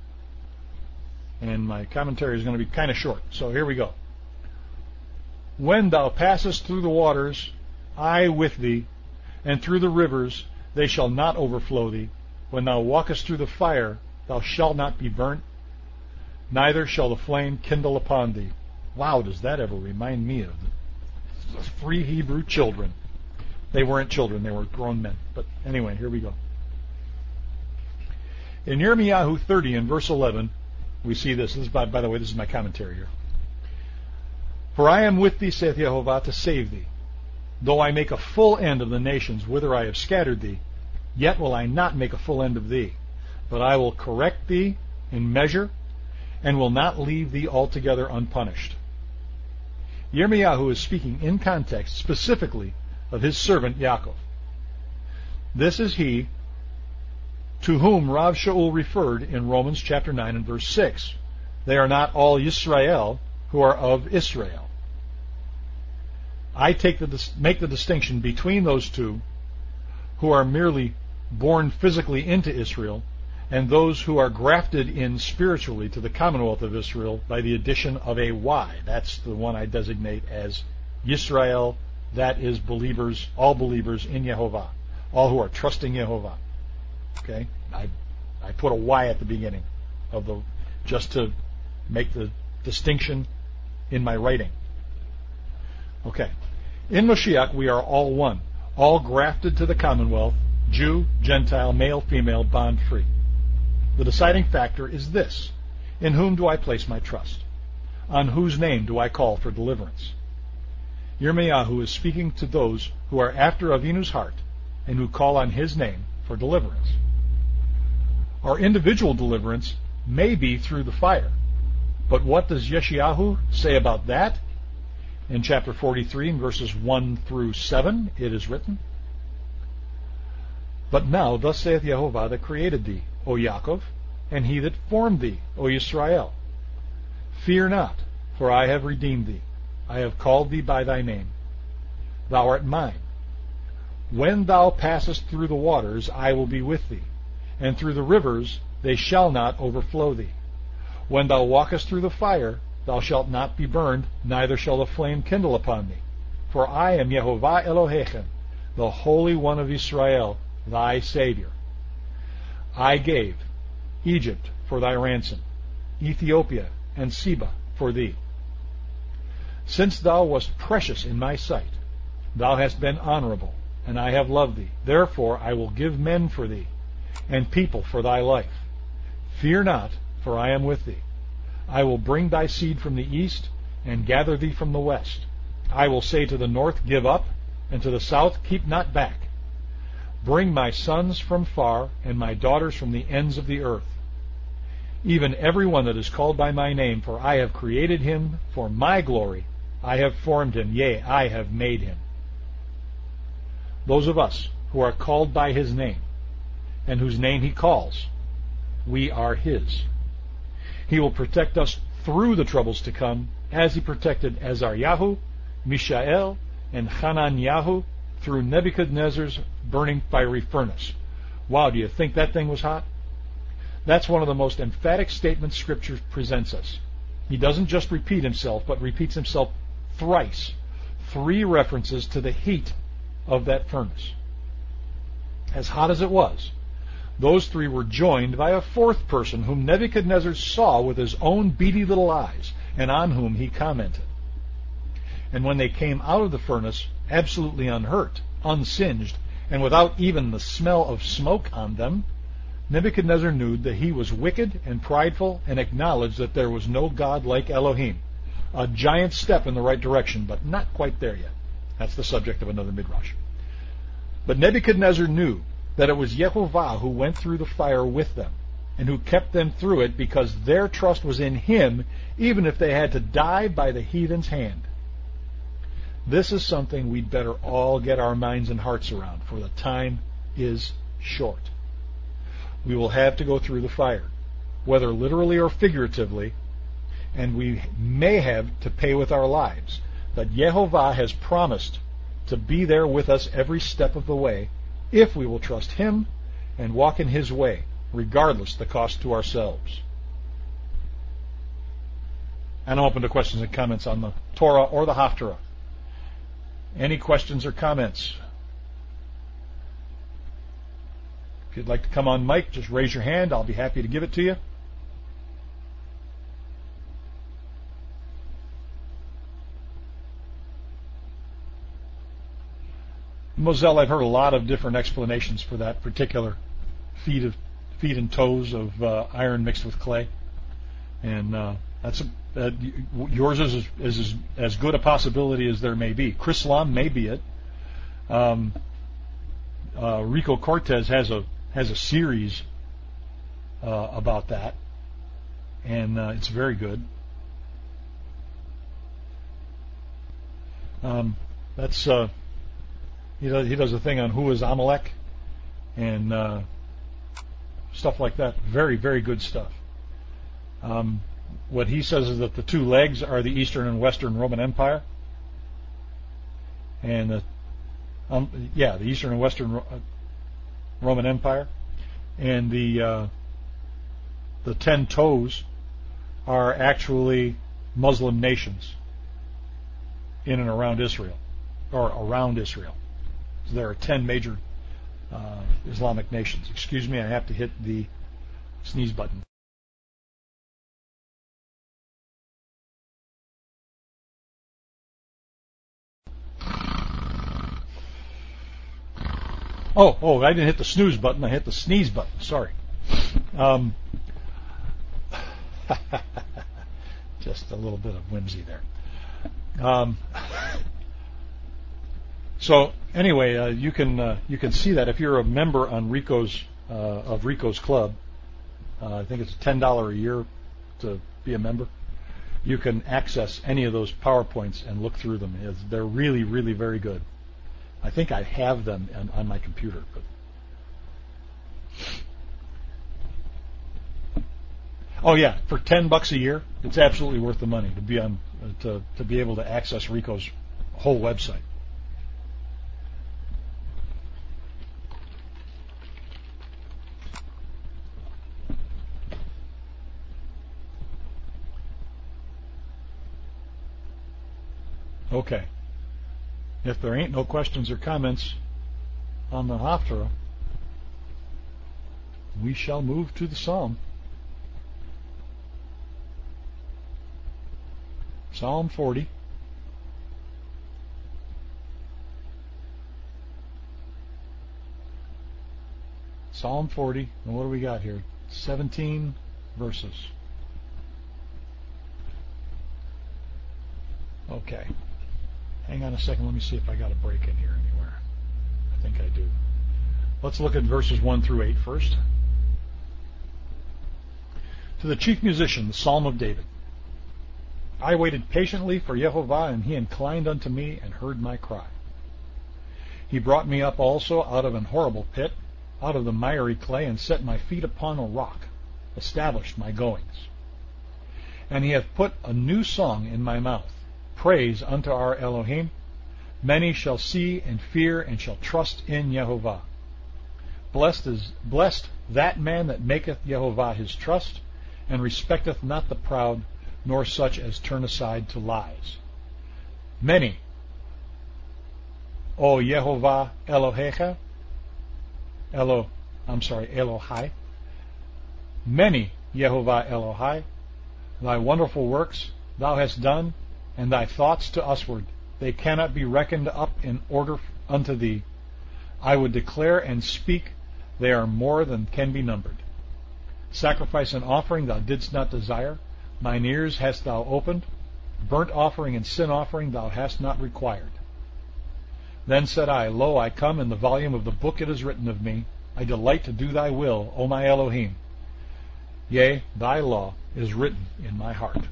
And my commentary is going to be kind of short. So here we go. When thou passest through the waters, I with thee, and through the rivers, they shall not overflow thee. When thou walkest through the fire, thou shalt not be burnt, neither shall the flame kindle upon thee. Wow, does that ever remind me of the three Hebrew children. They weren't children, they were grown men. But anyway, here we go. In Yirmiyahu thirty and verse eleven, we see this. This is by, by the way, this is my commentary here. For I am with thee, saith Yehovah, to save thee. Though I make a full end of the nations whither I have scattered thee, yet will I not make a full end of thee. But I will correct thee in measure, and will not leave thee altogether unpunished. Yirmiyahu is speaking in context specifically of his servant Yaakov. This is he to whom Rav Shaul referred in Romans chapter nine and verse six. They are not all Yisrael who are of Israel. I take the make the distinction between those two who are merely born physically into Israel and those who are grafted in spiritually to the commonwealth of Israel by the addition of a Y. That's the one I designate as Yisrael. That is believers, all believers in Yehovah, all who are trusting Yehovah. Okay, I I put a Y at the beginning of the just to make the distinction in my writing. Okay, in Mashiach we are all one, all grafted to the commonwealth, Jew, Gentile, male, female, bond free. The deciding factor is this: in whom do I place my trust? On whose name do I call for deliverance? Yirmiyahu is speaking to those who are after Avinu's heart and who call on his name for deliverance. Our individual deliverance may be through the fire, but what does Yeshayahu say about that? In chapter forty-three, in verses one through seven, it is written, But now thus saith Yehovah that created thee, O Yaakov, and he that formed thee, O Yisrael. Fear not, for I have redeemed thee. I have called thee by thy name. Thou art mine. When thou passest through the waters, I will be with thee, and through the rivers, they shall not overflow thee. When thou walkest through the fire, thou shalt not be burned, neither shall the flame kindle upon thee. For I am Yehovah Elohechem, the Holy One of Israel, thy Savior. I gave Egypt for thy ransom, Ethiopia and Seba for thee. Since thou wast precious in my sight, thou hast been honorable, and I have loved thee. Therefore I will give men for thee, and people for thy life. Fear not, for I am with thee. I will bring thy seed from the east, and gather thee from the west. I will say to the north, Give up, and to the south, Keep not back. Bring my sons from far, and my daughters from the ends of the earth. Even every one that is called by my name, for I have created him for my glory. I have formed him, yea, I have made him. Those of us who are called by his name, and whose name he calls, we are his. He will protect us through the troubles to come, as he protected Azaryahu, Mishael, and Hananiah through Nebuchadnezzar's burning fiery furnace. Wow, do you think that thing was hot? That's one of the most emphatic statements Scripture presents us. He doesn't just repeat himself, but repeats himself thrice. Three references to the heat of that furnace. As hot as it was, those three were joined by a fourth person whom Nebuchadnezzar saw with his own beady little eyes, and on whom he commented. And when they came out of the furnace, absolutely unhurt, unsinged, and without even the smell of smoke on them, Nebuchadnezzar knew that he was wicked and prideful, and acknowledged that there was no God like Elohim. A giant step in the right direction, but not quite there yet. That's the subject of another midrash. But Nebuchadnezzar knew that it was Yehovah who went through the fire with them, and who kept them through it, because their trust was in him, even if they had to die by the heathen's hand. This is something we'd better all get our minds and hearts around, for the time is short. We will have to go through the fire, whether literally or figuratively, and we may have to pay with our lives. But Yehovah has promised to be there with us every step of the way, if we will trust him and walk in his way, regardless the cost to ourselves. And I'm open to questions and comments on the Torah or the Haftarah. Any questions or comments? If you'd like to come on mic, just raise your hand. I'll be happy to give it to you. Moselle, I've heard a lot of different explanations for that particular feet of feet and toes of uh, iron mixed with clay, and uh, that's a, uh, yours is, is, is as good a possibility as there may be. Chris Lam may be it. Um, uh, Rico Cortez has a has a series uh, about that, and uh, it's very good. Um, that's uh, he does he does a thing on who is Amalek and uh, stuff like that. Very very good stuff. Um, what he says is that the two legs are the Eastern and Western Roman Empire, and the um, yeah the Eastern and Western Ro- Roman Empire, and the uh, the ten toes are actually Muslim nations in and around Israel, or around Israel. So there are ten major uh, Islamic nations. Excuse me, I have to hit the sneeze button. Oh, oh, I didn't hit the snooze button. I hit the sneeze button. Sorry. Um, just a little bit of whimsy there. Um, so anyway, uh, you can uh, you can see that if you're a member on Rico's uh, of Rico's Club. Uh, I think it's ten dollars a year to be a member. You can access any of those PowerPoints and look through them. It's, they're really, really very good. I think I have them on, on my computer. But oh yeah, for ten bucks a year, it's absolutely worth the money to be on uh, to to be able to access Rico's whole website. Okay. If there ain't no questions or comments on the Haftarah, we shall move to the Psalm. Psalm forty. Psalm forty, and what do we got here? seventeen verses. Okay. Hang on a second. Let me see if I got a break in here anywhere. I think I do. Let's look at verses one through eight first. To the chief musician, the Psalm of David. I waited patiently for Yehovah, and he inclined unto me and heard my cry. He brought me up also out of an horrible pit, out of the miry clay, and set my feet upon a rock, established my goings. And he hath put a new song in my mouth, praise unto our Elohim. Many shall see and fear and shall trust in Yehovah. Blessed is blessed that man that maketh Yehovah his trust, and respecteth not the proud, nor such as turn aside to lies. Many, O Yehovah Elohecha, Elo, I'm sorry, Elohai. Many, Yehovah Elohai, thy wonderful works thou hast done, and thy thoughts to usward, they cannot be reckoned up in order unto thee. I would declare and speak, they are more than can be numbered. Sacrifice and offering thou didst not desire, mine ears hast thou opened, burnt offering and sin offering thou hast not required. Then said I, Lo, I come, in the volume of the book it is written of me, I delight to do thy will, O my Elohim. Yea, thy law is written in my heart.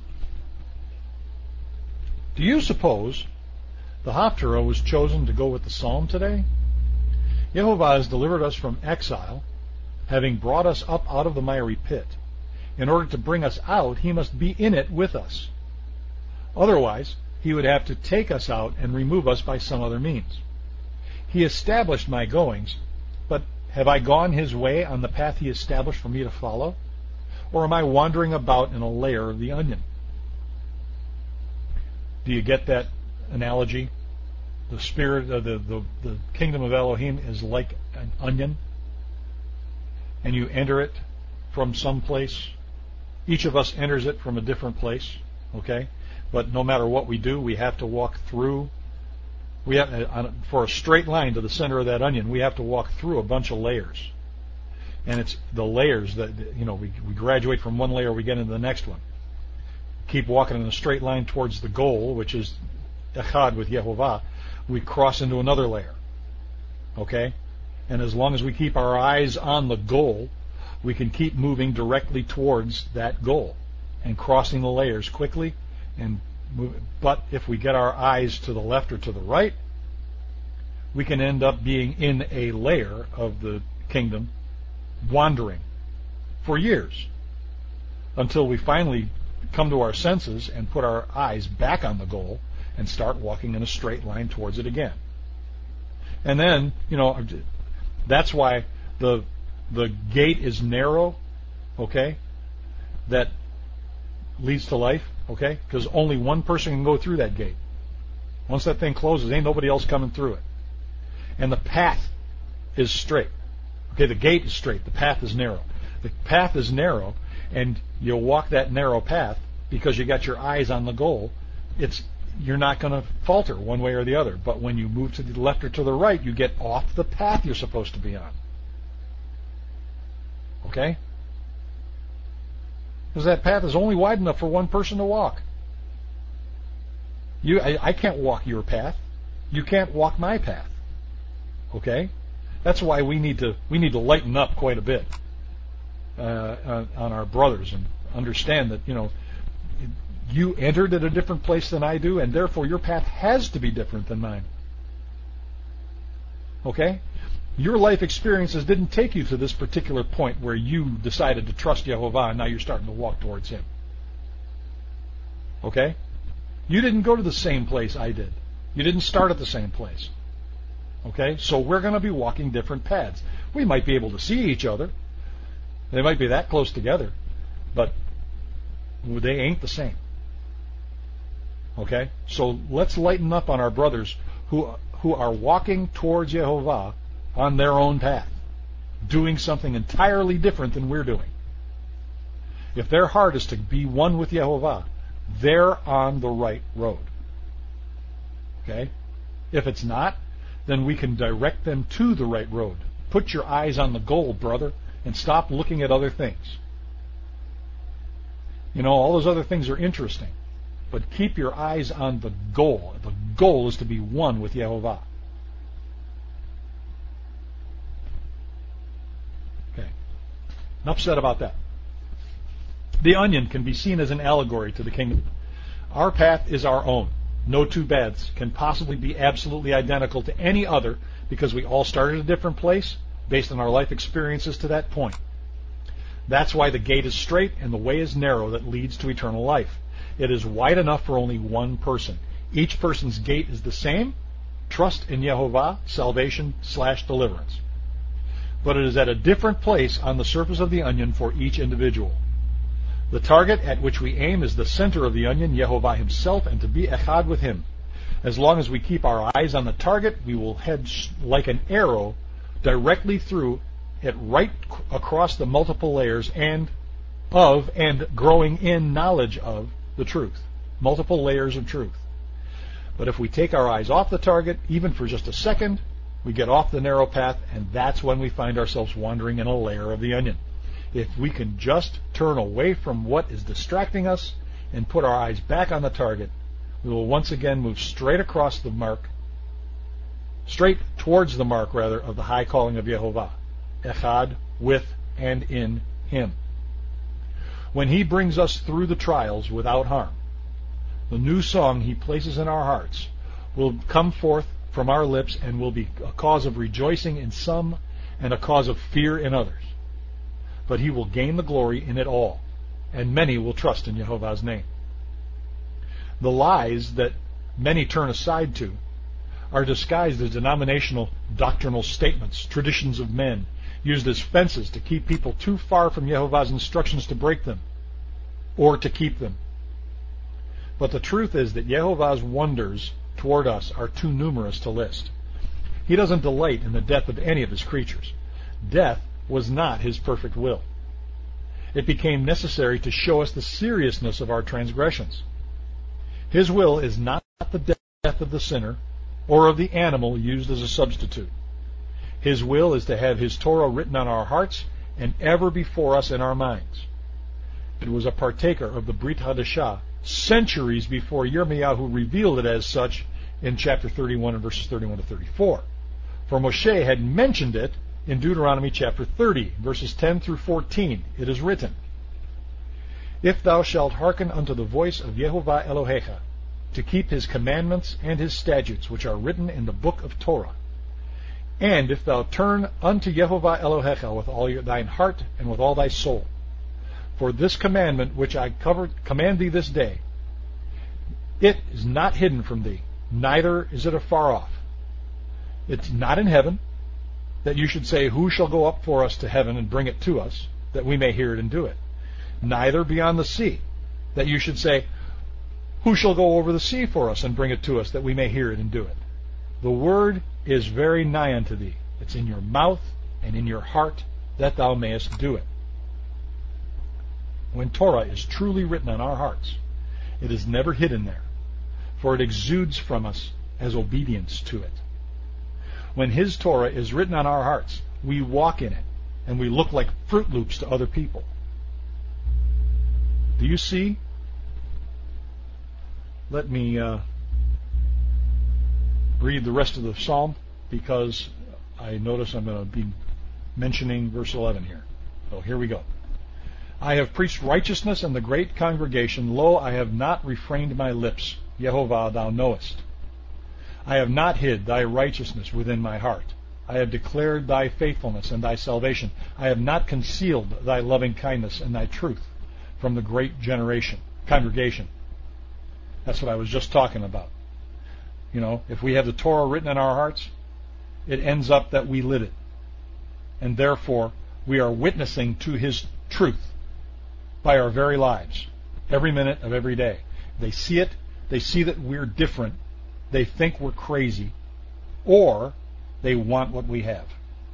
Do you suppose the Haftarah was chosen to go with the psalm today? Yehovah has delivered us from exile, having brought us up out of the miry pit. In order to bring us out, he must be in it with us. Otherwise, he would have to take us out and remove us by some other means. He established my goings, but have I gone his way on the path he established for me to follow? Or am I wandering about in a layer of the onion? Do you get that analogy? The spirit of the, the, the kingdom of Elohim is like an onion, and you enter it from some place. Each of us enters it from a different place, okay? But no matter what we do, we have to walk through. We have, for a straight line to the center of that onion, we have to walk through a bunch of layers. And it's the layers that, you know, we, we graduate from one layer, we get into the next one. Keep walking in a straight line towards the goal, which is Echad with Yehovah. We cross into another layer. Okay? And as long as we keep our eyes on the goal, we can keep moving directly towards that goal and crossing the layers quickly. And move. But if we get our eyes to the left or to the right, we can end up being in a layer of the kingdom, wandering for years, until we finally come to our senses and put our eyes back on the goal and start walking in a straight line towards it again. And then, you know, that's why the the gate is narrow, okay, that leads to life, okay, because only one person can go through that gate. Once that thing closes, ain't nobody else coming through it. And the path is straight. Okay, the gate is straight, the path is narrow. The path is narrow, and you'll walk that narrow path because you got your eyes on the goal. It's you're not going to falter one way or the other. But when you move to the left or to the right, you get off the path you're supposed to be on. Okay? Because that path is only wide enough for one person to walk. You, I, I can't walk your path. You can't walk my path. Okay? That's why we need to we need to lighten up quite a bit uh, on, on our brothers and understand that, you know, you entered at a different place than I do, and therefore your path has to be different than mine. Okay? Your life experiences didn't take you to this particular point where you decided to trust Yehovah and now you're starting to walk towards Him. Okay? You didn't go to the same place I did. You didn't start at the same place. Okay? So we're going to be walking different paths. We might be able to see each other. They might be that close together, but they ain't the same. Okay? So let's lighten up on our brothers who who are walking towards Yehovah on their own path, doing something entirely different than we're doing. If their heart is to be one with Yehovah, they're on the right road. Okay? If it's not, then we can direct them to the right road. Put your eyes on the goal, brother, and stop looking at other things. You know, all those other things are interesting, but keep your eyes on the goal. The goal is to be one with Yehovah. Okay. Enough said about that. The onion can be seen as an allegory to the kingdom. Our path is our own. No two paths can possibly be absolutely identical to any other because we all started at a different place based on our life experiences to that point. That's why the gate is straight and the way is narrow that leads to eternal life. It is wide enough for only one person. Each person's gate is the same, trust in Yehovah, salvation slash deliverance. But it is at a different place on the surface of the onion for each individual. The target at which we aim is the center of the onion, Yehovah himself, and to be echad with him. As long as we keep our eyes on the target, we will head like an arrow directly through it, right across the multiple layers and of and growing in knowledge of the truth. Multiple layers of truth. But if we take our eyes off the target, even for just a second, we get off the narrow path, and that's when we find ourselves wandering in a layer of the onion. If we can just turn away from what is distracting us and put our eyes back on the target, we will once again move straight across the mark, straight towards the mark, rather, of the high calling of Yehovah, echad, with and in him. When he brings us through the trials without harm, the new song he places in our hearts will come forth from our lips and will be a cause of rejoicing in some and a cause of fear in others. But he will gain the glory in it all, and many will trust in Yehovah's name. The lies that many turn aside to are disguised as denominational doctrinal statements, traditions of men, used as fences to keep people too far from Yehovah's instructions to break them, or to keep them. But the truth is that Yehovah's wonders toward us are too numerous to list. He doesn't delight in the death of any of his creatures. Death was not his perfect will. It became necessary to show us the seriousness of our transgressions. His will is not the death of the sinner or of the animal used as a substitute. His will is to have his Torah written on our hearts and ever before us in our minds. It was a partaker of the Brit Hadashah centuries before Yirmiyahu revealed it as such in chapter thirty-one and verses thirty-one to thirty-four. For Moshe had mentioned it in Deuteronomy chapter thirty, verses ten through fourteen. It is written, If thou shalt hearken unto the voice of Yehovah Elohecha, to keep his commandments and his statutes, which are written in the book of Torah, and if thou turn unto Yehovah Elohecha with all your, thine heart and with all thy soul, for this commandment which I covered, command thee this day, it is not hidden from thee, neither is it afar off. It's not in heaven, that you should say, Who shall go up for us to heaven and bring it to us, that we may hear it and do it? Neither beyond the sea, that you should say, Who shall go over the sea for us and bring it to us, that we may hear it and do it? The word is very nigh unto thee. It's in your mouth and in your heart, that thou mayest do it. When Torah is truly written on our hearts, it is never hidden there, for it exudes from us as obedience to it. When his Torah is written on our hearts, we walk in it, and we look like Fruit Loops to other people. Do you see? Let me uh, read the rest of the psalm, because I notice I'm going to be mentioning verse eleven here. So here we go. I have preached righteousness in the great congregation. Lo, I have not refrained my lips. Yehovah, thou knowest. I have not hid thy righteousness within my heart. I have declared thy faithfulness and thy salvation. I have not concealed thy loving kindness and thy truth from the great generation, congregation. That's what I was just talking about. You know, if we have the Torah written in our hearts, it ends up that we lit it. And therefore, we are witnessing to his truth by our very lives, every minute of every day. They see it, they see that we're different, they think we're crazy, or they want what we have.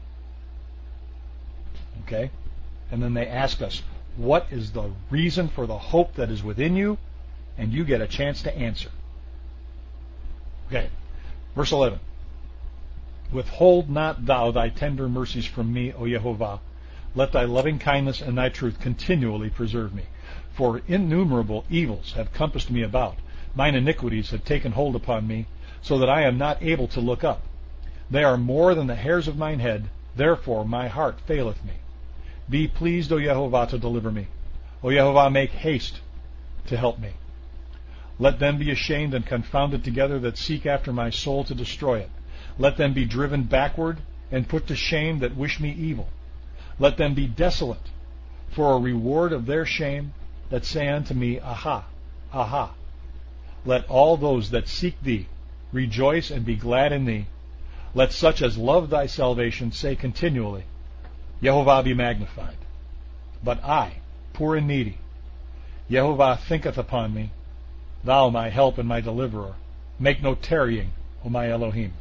Okay? And then they ask us, what is the reason for the hope that is within you? And you get a chance to answer. Okay, verse eleven. Withhold not thou thy tender mercies from me, O Yehovah. Let thy loving kindness and thy truth continually preserve me. For innumerable evils have compassed me about. Mine iniquities have taken hold upon me, so that I am not able to look up. They are more than the hairs of mine head, therefore my heart faileth me. Be pleased, O Yehovah, to deliver me. O Yehovah, make haste to help me. Let them be ashamed and confounded together that seek after my soul to destroy it. Let them be driven backward and put to shame that wish me evil. Let them be desolate for a reward of their shame that say unto me, Aha, aha. Let all those that seek thee rejoice and be glad in thee. Let such as love thy salvation say continually, Yehovah be magnified. But I, poor and needy, Yehovah thinketh upon me. Thou, my help and my deliverer, make no tarrying, O my Elohim.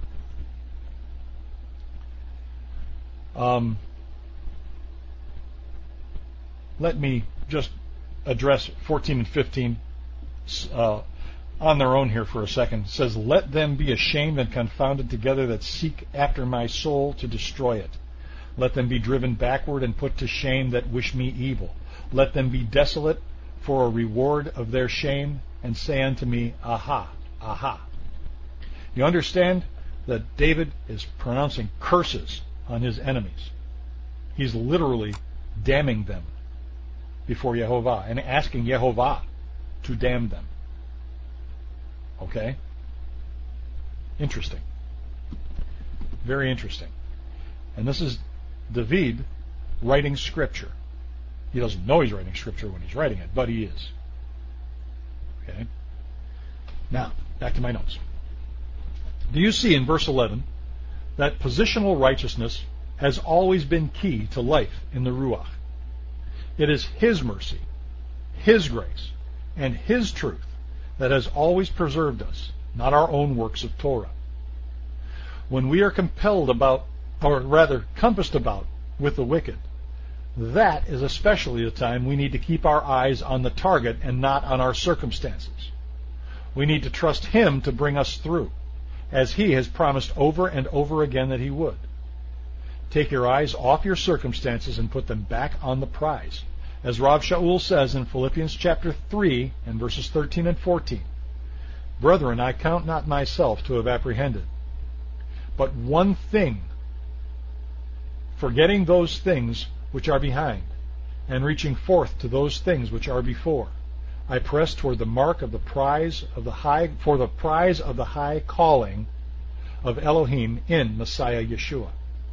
Um, let me just address fourteen and fifteen uh, on their own here for a second. It says, let them be ashamed and confounded together that seek after my soul to destroy it. Let them be driven backward and put to shame that wish me evil. Let them be desolate for a reward of their shame, and say unto me, Aha, aha. You understand that David is pronouncing curses on his enemies. He's literally damning them before Yehovah and asking Yehovah to damn them. Okay? Interesting. Very interesting. And this is David writing scripture. He doesn't know he's writing scripture when he's writing it, but he is. Okay? Now, back to my notes. Do you see in verse eleven that positional righteousness has always been key to life in the Ruach? It is His mercy, His grace, and His truth that has always preserved us, not our own works of Torah. When we are compelled about, or rather compassed about, with the wicked, that is especially the time we need to keep our eyes on the target and not on our circumstances. We need to trust Him to bring us through, as He has promised over and over again that He would. Take your eyes off your circumstances and put them back on the prize. As Rav Shaul says in Philippians chapter three and verses thirteen and fourteen, Brethren, I count not myself to have apprehended, but one thing, forgetting those things which are behind, and reaching forth to those things which are before, I press toward the mark of the prize of the high, for the prize of the high calling of Elohim in Messiah Yeshua.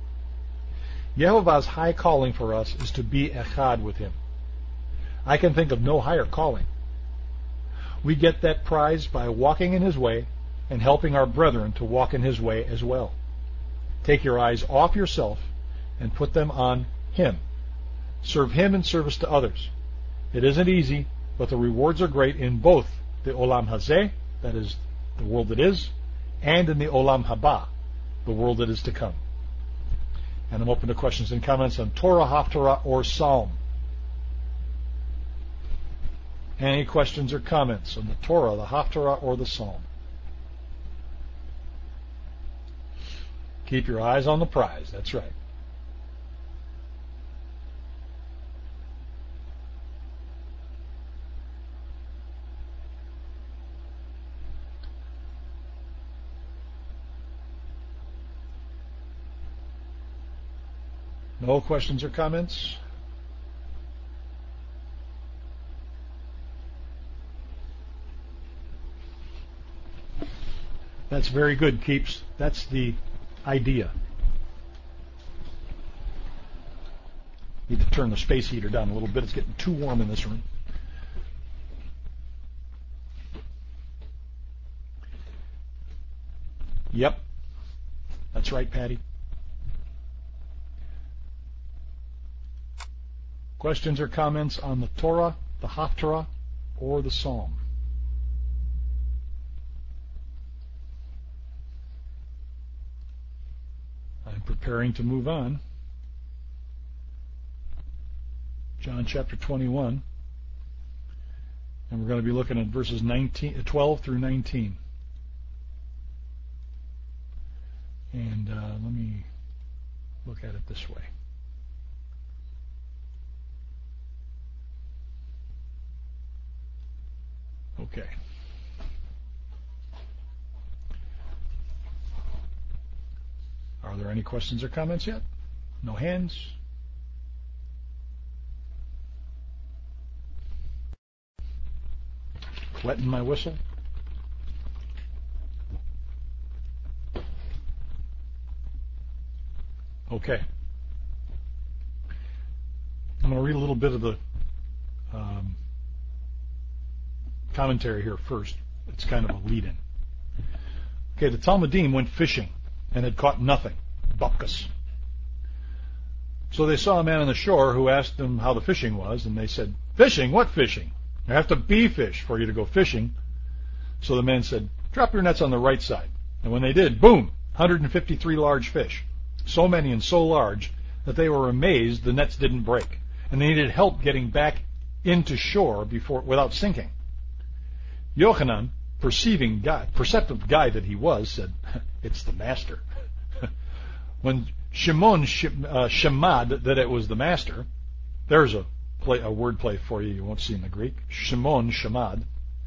Yehovah's high calling for us is to be echad with Him. I can think of no higher calling. We get that prize by walking in His way and helping our brethren to walk in His way as well. Take your eyes off yourself and put them on Him. Serve Him in service to others. It isn't easy, but the rewards are great in both the Olam Hazeh, that is, the world that is, and in the Olam Haba, the world that is to come. And I'm open to questions and comments on Torah, Haftarah, or Psalm. Any questions or comments on the Torah, the Haftarah, or the Psalm? Keep your eyes on the prize, that's right. No questions or comments? That's very good, Keeps. That's the idea. Need to turn the space heater down a little bit. It's getting too warm in this room. Yep. That's right, Patty. Questions or comments on the Torah, the Haftarah, or the Psalm? I'm preparing to move on. John chapter twenty-one. And we're going to be looking at verses nineteen, twelve through nineteen. And it this way. Okay. Are there any questions or comments yet? No hands? Wetting my whistle? Okay. I'm going to read a little bit of the um, commentary here first. It's kind of a lead-in. Okay, the Talmudim went fishing and had caught nothing. Bupkas. So they saw a man on the shore who asked them how the fishing was, and they said, "Fishing? What fishing? You have to be fish for you to go fishing." So the man said, "Drop your nets on the right side." And when they did, boom, one hundred fifty-three large fish. So many and so large that they were amazed the nets didn't break, and they needed help getting back into shore before without sinking. Yochanan, perceiving guy, perceptive guy that he was, said, "It's the master." When Shimon uh, shemad that it was the master, there's a play, a word play for you you won't see in the Greek. Shimon shemad.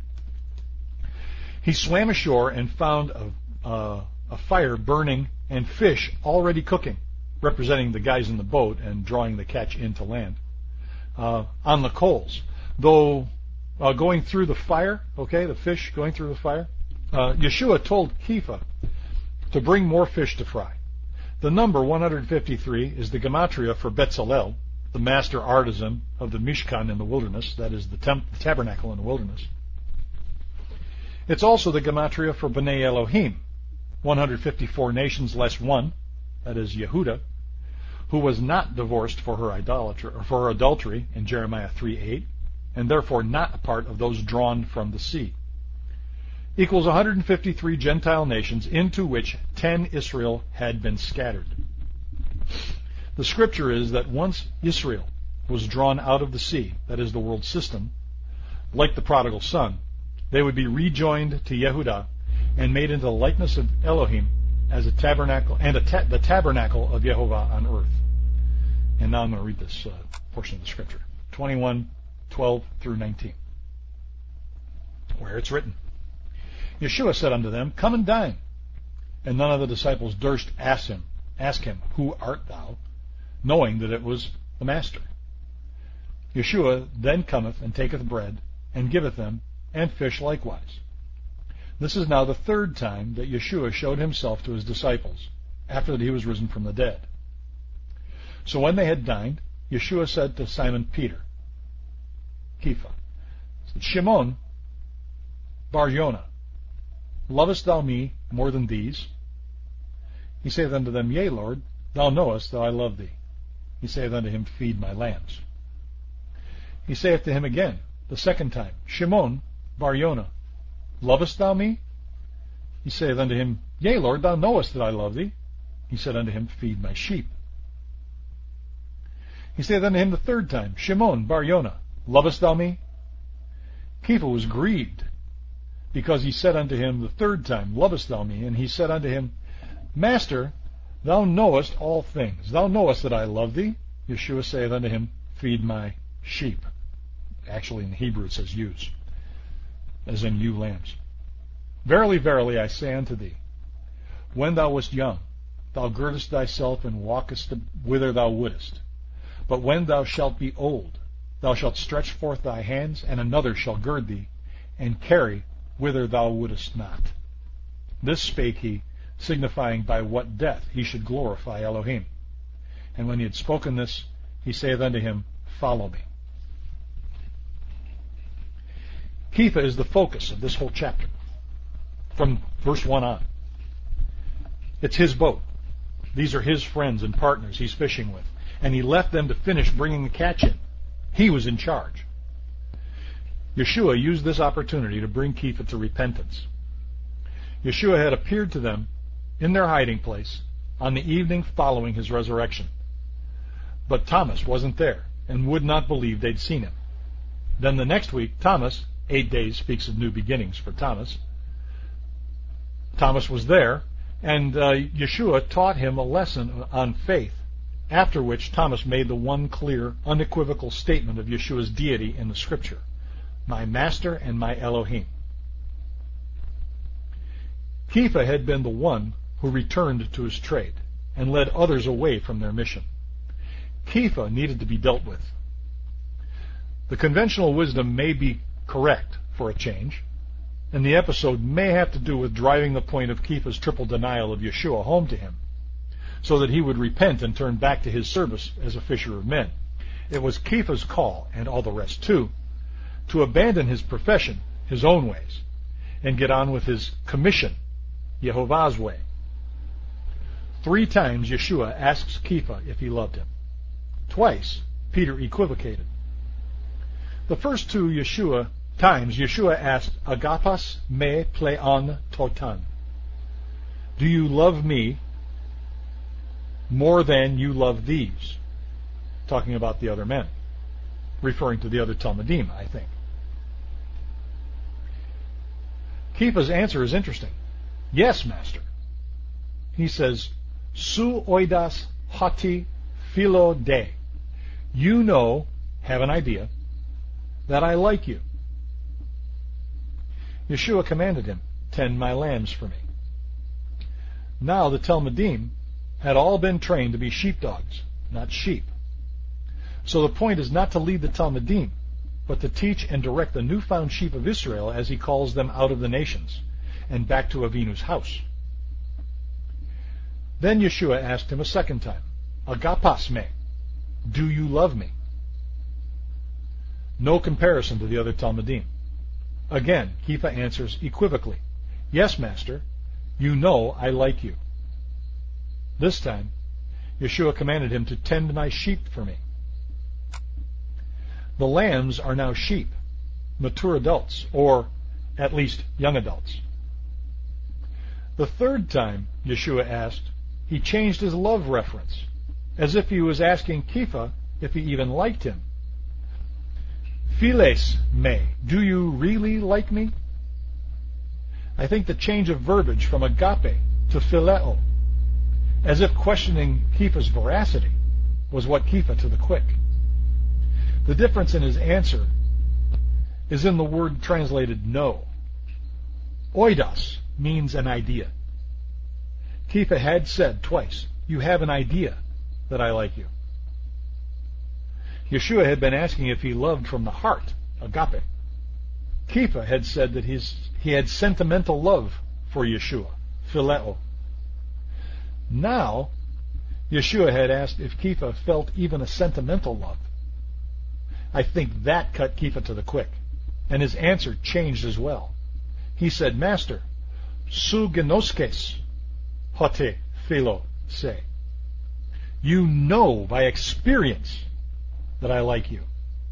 He swam ashore and found a, uh, a fire burning and fish already cooking, representing the guys in the boat and drawing the catch into land, uh, on the coals. Though uh, going through the fire, okay, the fish going through the fire, uh, Yeshua told Kepha to bring more fish to fry. The number one hundred fifty-three is the gematria for Betzalel, the master artisan of the Mishkan in the wilderness, that is the, temp- the tabernacle in the wilderness. It's also the gematria for Bnei Elohim, one hundred fifty-four nations less one, that is Yehuda, who was not divorced for her idolatry or for her adultery in Jeremiah three eight, and therefore not a part of those drawn from the sea, equals one hundred fifty-three Gentile nations into which ten Israel had been scattered. The scripture is that once Israel was drawn out of the sea, that is the world system, like the prodigal son, they would be rejoined to Yehudah and made into the likeness of Elohim as a tabernacle and a ta- the tabernacle of Yehovah on earth. And now I'm going to read this uh, portion of the scripture, twenty-one twelve through nineteen, where it's written. Yeshua said unto them, "Come and dine." And none of the disciples durst ask him, ask him, "Who art thou?" knowing that it was the Master. Yeshua then cometh and taketh bread, and giveth them, and fish likewise. This is now the third time that Yeshua showed himself to his disciples, after that he was risen from the dead. So when they had dined, Yeshua said to Simon Peter, Kepha, Shimon Bar Yonah, lovest thou me more than these? He saith unto them, Yea, Lord, thou knowest that I love thee. He saith unto him, Feed my lambs. He saith to him again, the second time, Shimon Bar Yonah, lovest thou me? He saith unto him, Yea, Lord, thou knowest that I love thee. He said unto him, Feed my sheep. He saith unto him the third time, Shimon Bar Yonah, lovest thou me? Kepha was grieved, because he said unto him the third time, Lovest thou me? And he said unto him, Master, thou knowest all things. Thou knowest that I love thee. Yeshua saith unto him, Feed my sheep. Actually, in Hebrew it says ewes, as in ewe lambs. Verily, verily, I say unto thee, when thou wast young, thou girdest thyself and walkest whither thou wouldest. But when thou shalt be old, thou shalt stretch forth thy hands, and another shall gird thee, and carry whither thou wouldest not. This spake he, signifying by what death he should glorify Elohim. And when he had spoken this, he saith unto him, Follow me. Kepha is the focus of this whole chapter, from verse one on. It's his boat. These are his friends and partners he's fishing with, and he left them to finish bringing the catch in. He was in charge. Yeshua used this opportunity to bring Kepha to repentance. Yeshua had appeared to them in their hiding place on the evening following his resurrection. But Thomas wasn't there and would not believe they'd seen him. Then the next week, Thomas, eight days speaks of new beginnings for Thomas. Thomas was there, and uh, Yeshua taught him a lesson on faith after which Thomas made the one clear, unequivocal statement of Yeshua's deity in the Scripture, my Master and my Elohim. Kepha had been the one who returned to his trade and led others away from their mission. Kepha needed to be dealt with. The conventional wisdom may be correct for a change, and the episode may have to do with driving the point of Kepha's triple denial of Yeshua home to him, so that he would repent and turn back to his service as a fisher of men. It was Kepha's call, and all the rest too, to abandon his profession, his own ways, and get on with his commission, Yehovah's way. Three times Yeshua asks Kepha if he loved him. Twice Peter equivocated. The first two Yeshua times Yeshua asked, Agapas me pleon totan. Do you love me more than you love these? Talking about the other men, referring to the other Talmudim, I think. Kepha's answer is interesting. Yes, Master. He says, Su oidas hati philo de. You know, have an idea, that I like you. Yeshua commanded him, tend my lambs for me. Now the Talmudim had all been trained to be sheepdogs, not sheep. So the point is not to lead the Talmudim, but to teach and direct the newfound sheep of Israel as he calls them out of the nations and back to Avinu's house. Then Yeshua asked him a second time, Agapas me, do you love me? No comparison to the other Talmudim. Again, Kepha answers equivocally, yes, Master, you know I like you. This time, Yeshua commanded him to tend my sheep for me. The lambs are now sheep, mature adults, or at least young adults. The third time Yeshua asked, he changed his love reference, as if he was asking Kepha if he even liked him. Philes me, do you really like me? I think the change of verbiage from agape to phileo, as if questioning Kepha's veracity, was what Kepha to the quick. The difference in his answer is in the word translated no. Oidos means an idea. Kepha had said twice, you have an idea that I like you. Yeshua had been asking if he loved from the heart, agape. Kepha had said that his, he had sentimental love for Yeshua, phileo. Now, Yeshua had asked if Kepha felt even a sentimental love. I think that cut Kepha to the quick, and his answer changed as well. He said, Master, su genoskes hote philo se. You know by experience that I like you.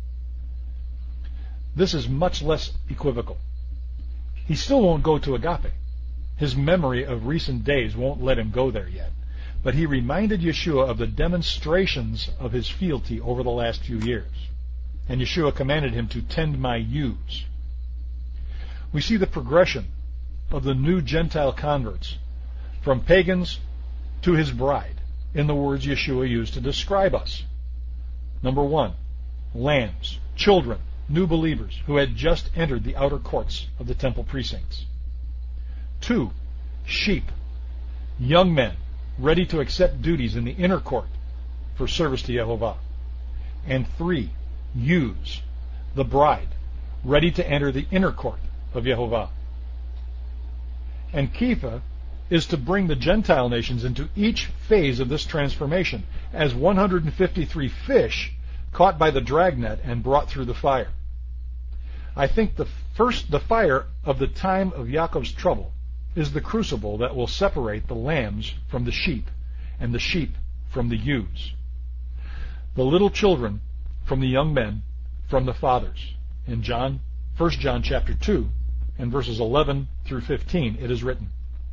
This is much less equivocal. He still won't go to agape. His memory of recent days won't let him go there yet. But he reminded Yeshua of the demonstrations of his fealty over the last few years. And Yeshua commanded him to tend my ewes. We see the progression of the new Gentile converts from pagans to his bride in the words Yeshua used to describe us. Number one, lambs, children, new believers who had just entered the outer courts of the temple precincts. Two, sheep, young men ready to accept duties in the inner court for service to Yehovah. And three, ewes, the bride, ready to enter the inner court of Yehovah. And Kepha is to bring the Gentile nations into each phase of this transformation as one hundred fifty-three fish caught by the dragnet and brought through the fire. I think the first, the fire of the time of Yaakov's trouble is the crucible that will separate the lambs from the sheep and the sheep from the ewes, the little children from the young men from the fathers. In John, First John chapter two and verses eleven through fifteen, it is written,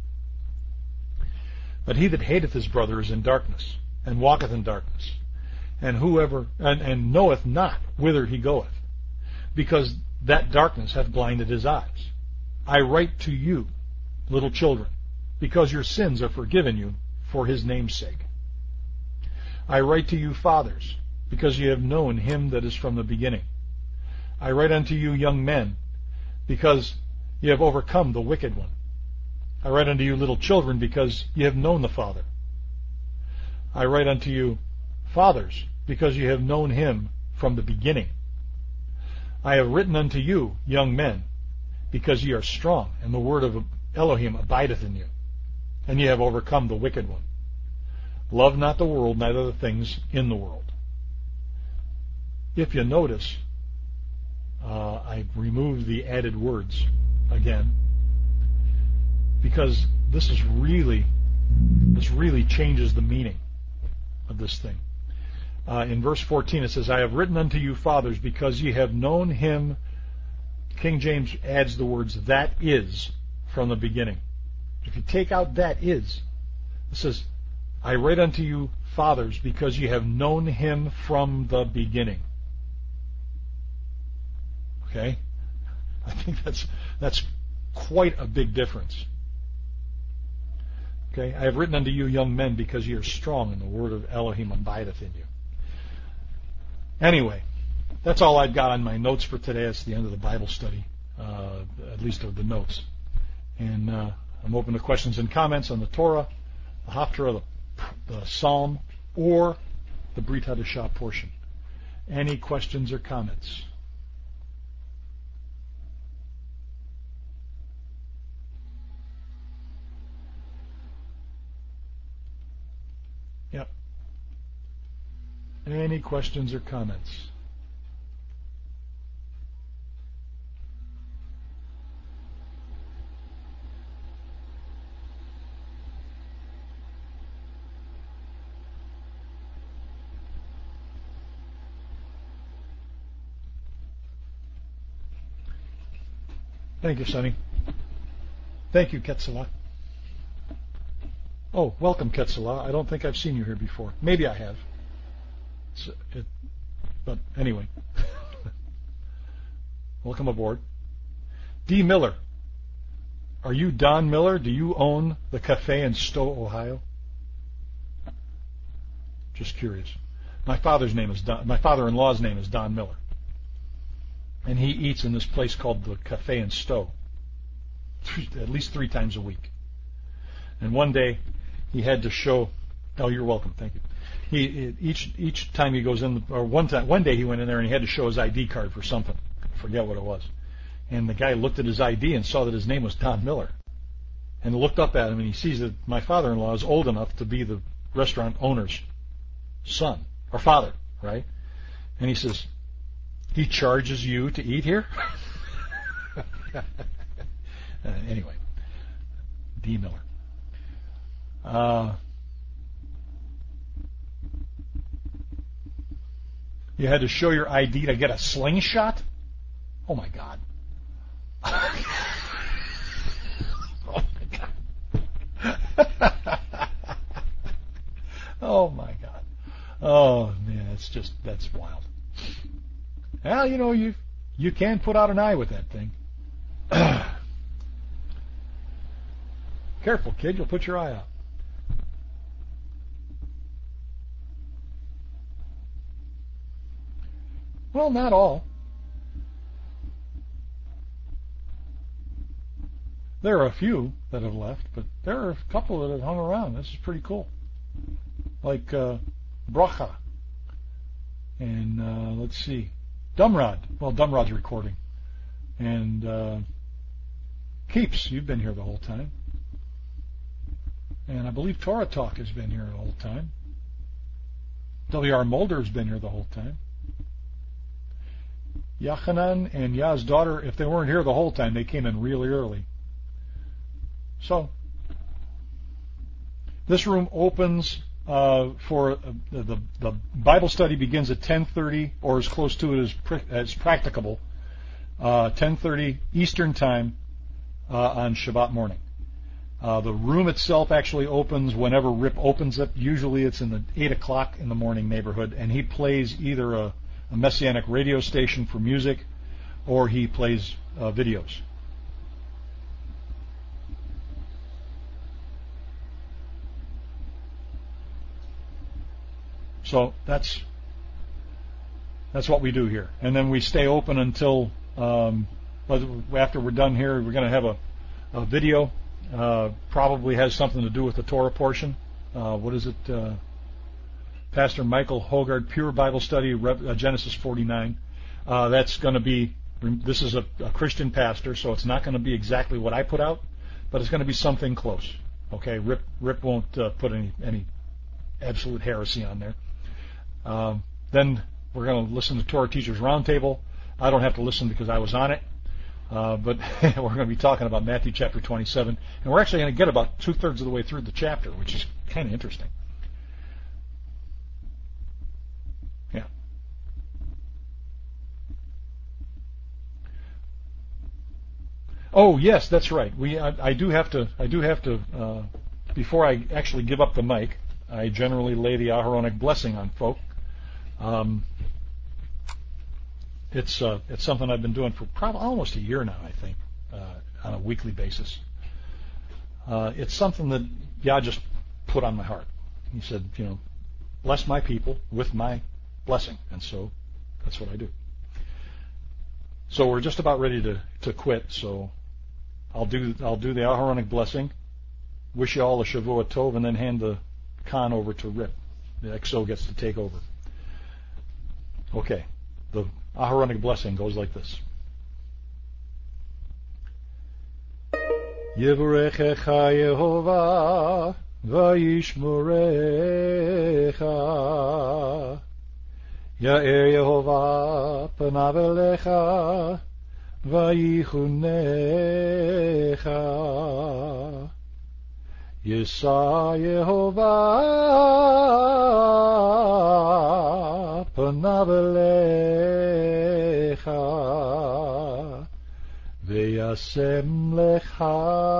But he that hateth his brother is in darkness, and walketh in darkness, and whoever and, and knoweth not whither he goeth, because that darkness hath blinded his eyes. I write to you, little children, because your sins are forgiven you for his name's sake. I write to you, fathers, because ye have known him that is from the beginning. I write unto you, young men, because ye have overcome the wicked one. I write unto you, little children, because ye have known the Father. I write unto you, fathers, because ye have known him from the beginning. I have written unto you, young men, because ye are strong, and the word of Elohim abideth in you, and ye have overcome the wicked one. Love not the world, neither the things in the world. If you notice, uh, I removed the added words again, because this is really, this really changes the meaning of this thing. Uh, in verse fourteen it says, I have written unto you, fathers, because ye have known him. King James adds the words, that is, from the beginning. If you take out that is, it says, I write unto you, fathers, because ye have known him from the beginning. Okay? I think that's that's quite a big difference. Okay? I have written unto you, young men, because ye are strong, and the word of Elohim abideth in you. Anyway, that's all I've got on my notes for today. It's the end of the Bible study, uh, at least of the notes. And uh, I'm open to questions and comments on the Torah, the Haftarah, the, the Psalm, or the Brit Hadashah portion. Any questions or comments? Yep. Any questions or comments? Thank you, Sonny. Thank you, Ketzelah. Oh, welcome, Ketzelah. I don't think I've seen you here before. Maybe I have. So it, but anyway. Welcome aboard. D. Miller. Are you Don Miller? Do you own the cafe in Stowe, Ohio? Just curious. My father's name is Don, my father-in-law's name is Don Miller. And he eats in this place called the Cafe in Stowe, at least three times a week. And one day, he had to show. Oh, you're welcome. Thank you. He each each time he goes in, or one time, one day he went in there and he had to show his I D card for something. I forget what it was. And the guy looked at his I D and saw that his name was Don Miller, and looked up at him and he sees that my father-in-law is old enough to be the restaurant owner's son or father, right? And he says, he charges you to eat here? uh, anyway, D. Miller. Uh, you had to show your I D to get a slingshot? Oh, my God. Oh, my God. Oh, my God. Oh, man, it's just, that's wild. Well, you know, you you can put out an eye with that thing. Careful, kid, you'll put your eye out. Well, not all. There are a few that have left, but there are a couple that have hung around. This is pretty cool. Like uh, Bracha. And uh, let's see. Dumrod. Well, Dumrod's recording. And uh, Keeps, you've been here the whole time. And I believe Torah Talk has been here the whole time. W R Mulder has been here the whole time. Yachanan and Yah's daughter, if they weren't here the whole time, they came in really early. So, this room opens uh, for uh, the the Bible study begins at ten thirty, or as close to it as pr- as practicable, uh, ten thirty Eastern Time uh, on Shabbat morning. Uh, the room itself actually opens whenever Rip opens it. Usually it's in the eight o'clock in the morning neighborhood, and he plays either a, a Messianic radio station for music, or he plays uh, videos. So that's that's what we do here, and then we stay open until um, after we're done here. We're going to have a, a video. Uh, probably has something to do with the Torah portion. Uh, what is it? Uh, Pastor Michael Hogard, Pure Bible Study, Rev, uh, Genesis forty-nine. Uh, that's going to be. This is a, a Christian pastor, so it's not going to be exactly what I put out, but it's going to be something close. Okay, Rip Rip won't uh, put any any absolute heresy on there. Um, then we're going to listen to Torah Teachers Roundtable. I don't have to listen because I was on it, uh, but we're going to be talking about Matthew chapter twenty-seven, and we're actually going to get about two thirds of the way through the chapter, which is kind of interesting. Yeah. Oh yes, that's right. We I, I do have to I do have to uh, before I actually give up the mic, I generally lay the Aharonic blessing on folk. Um, it's uh, it's something I've been doing for probably almost a year now, I think, uh, on a weekly basis. Uh, it's something that Yah just put on my heart. He said, you know, bless my people with my blessing, and so that's what I do. So we're just about ready to, to quit. So I'll do I'll do the Aharonic blessing. Wish you all a Shavua Tov, and then hand the con over to Rip. The X O gets to take over. Okay, the Aharonic blessing goes like this. Yevorechecha Yehovah vayishmorecha Ya'er Yehovah panav elecha vayichunecha Yisa Yehovah panav elecha veyasem lecha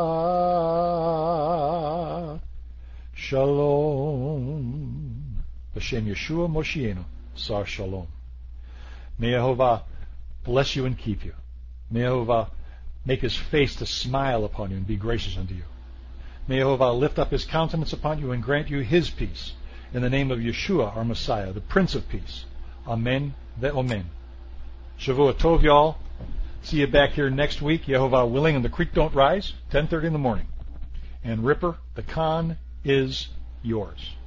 shalom b'shem Yeshua Moshienu Sar Shalom. May Yehovah bless you and keep you. May Yehovah make his face to smile upon you and be gracious unto you. May Yehovah lift up his countenance upon you and grant you his peace. In the name of Yeshua, our Messiah, the Prince of Peace. Amen ve'omen. Shavua Tov, y'all. See you back here next week, Yehovah willing, and the creek don't rise, ten thirty in the morning. And Ripper, the con is yours.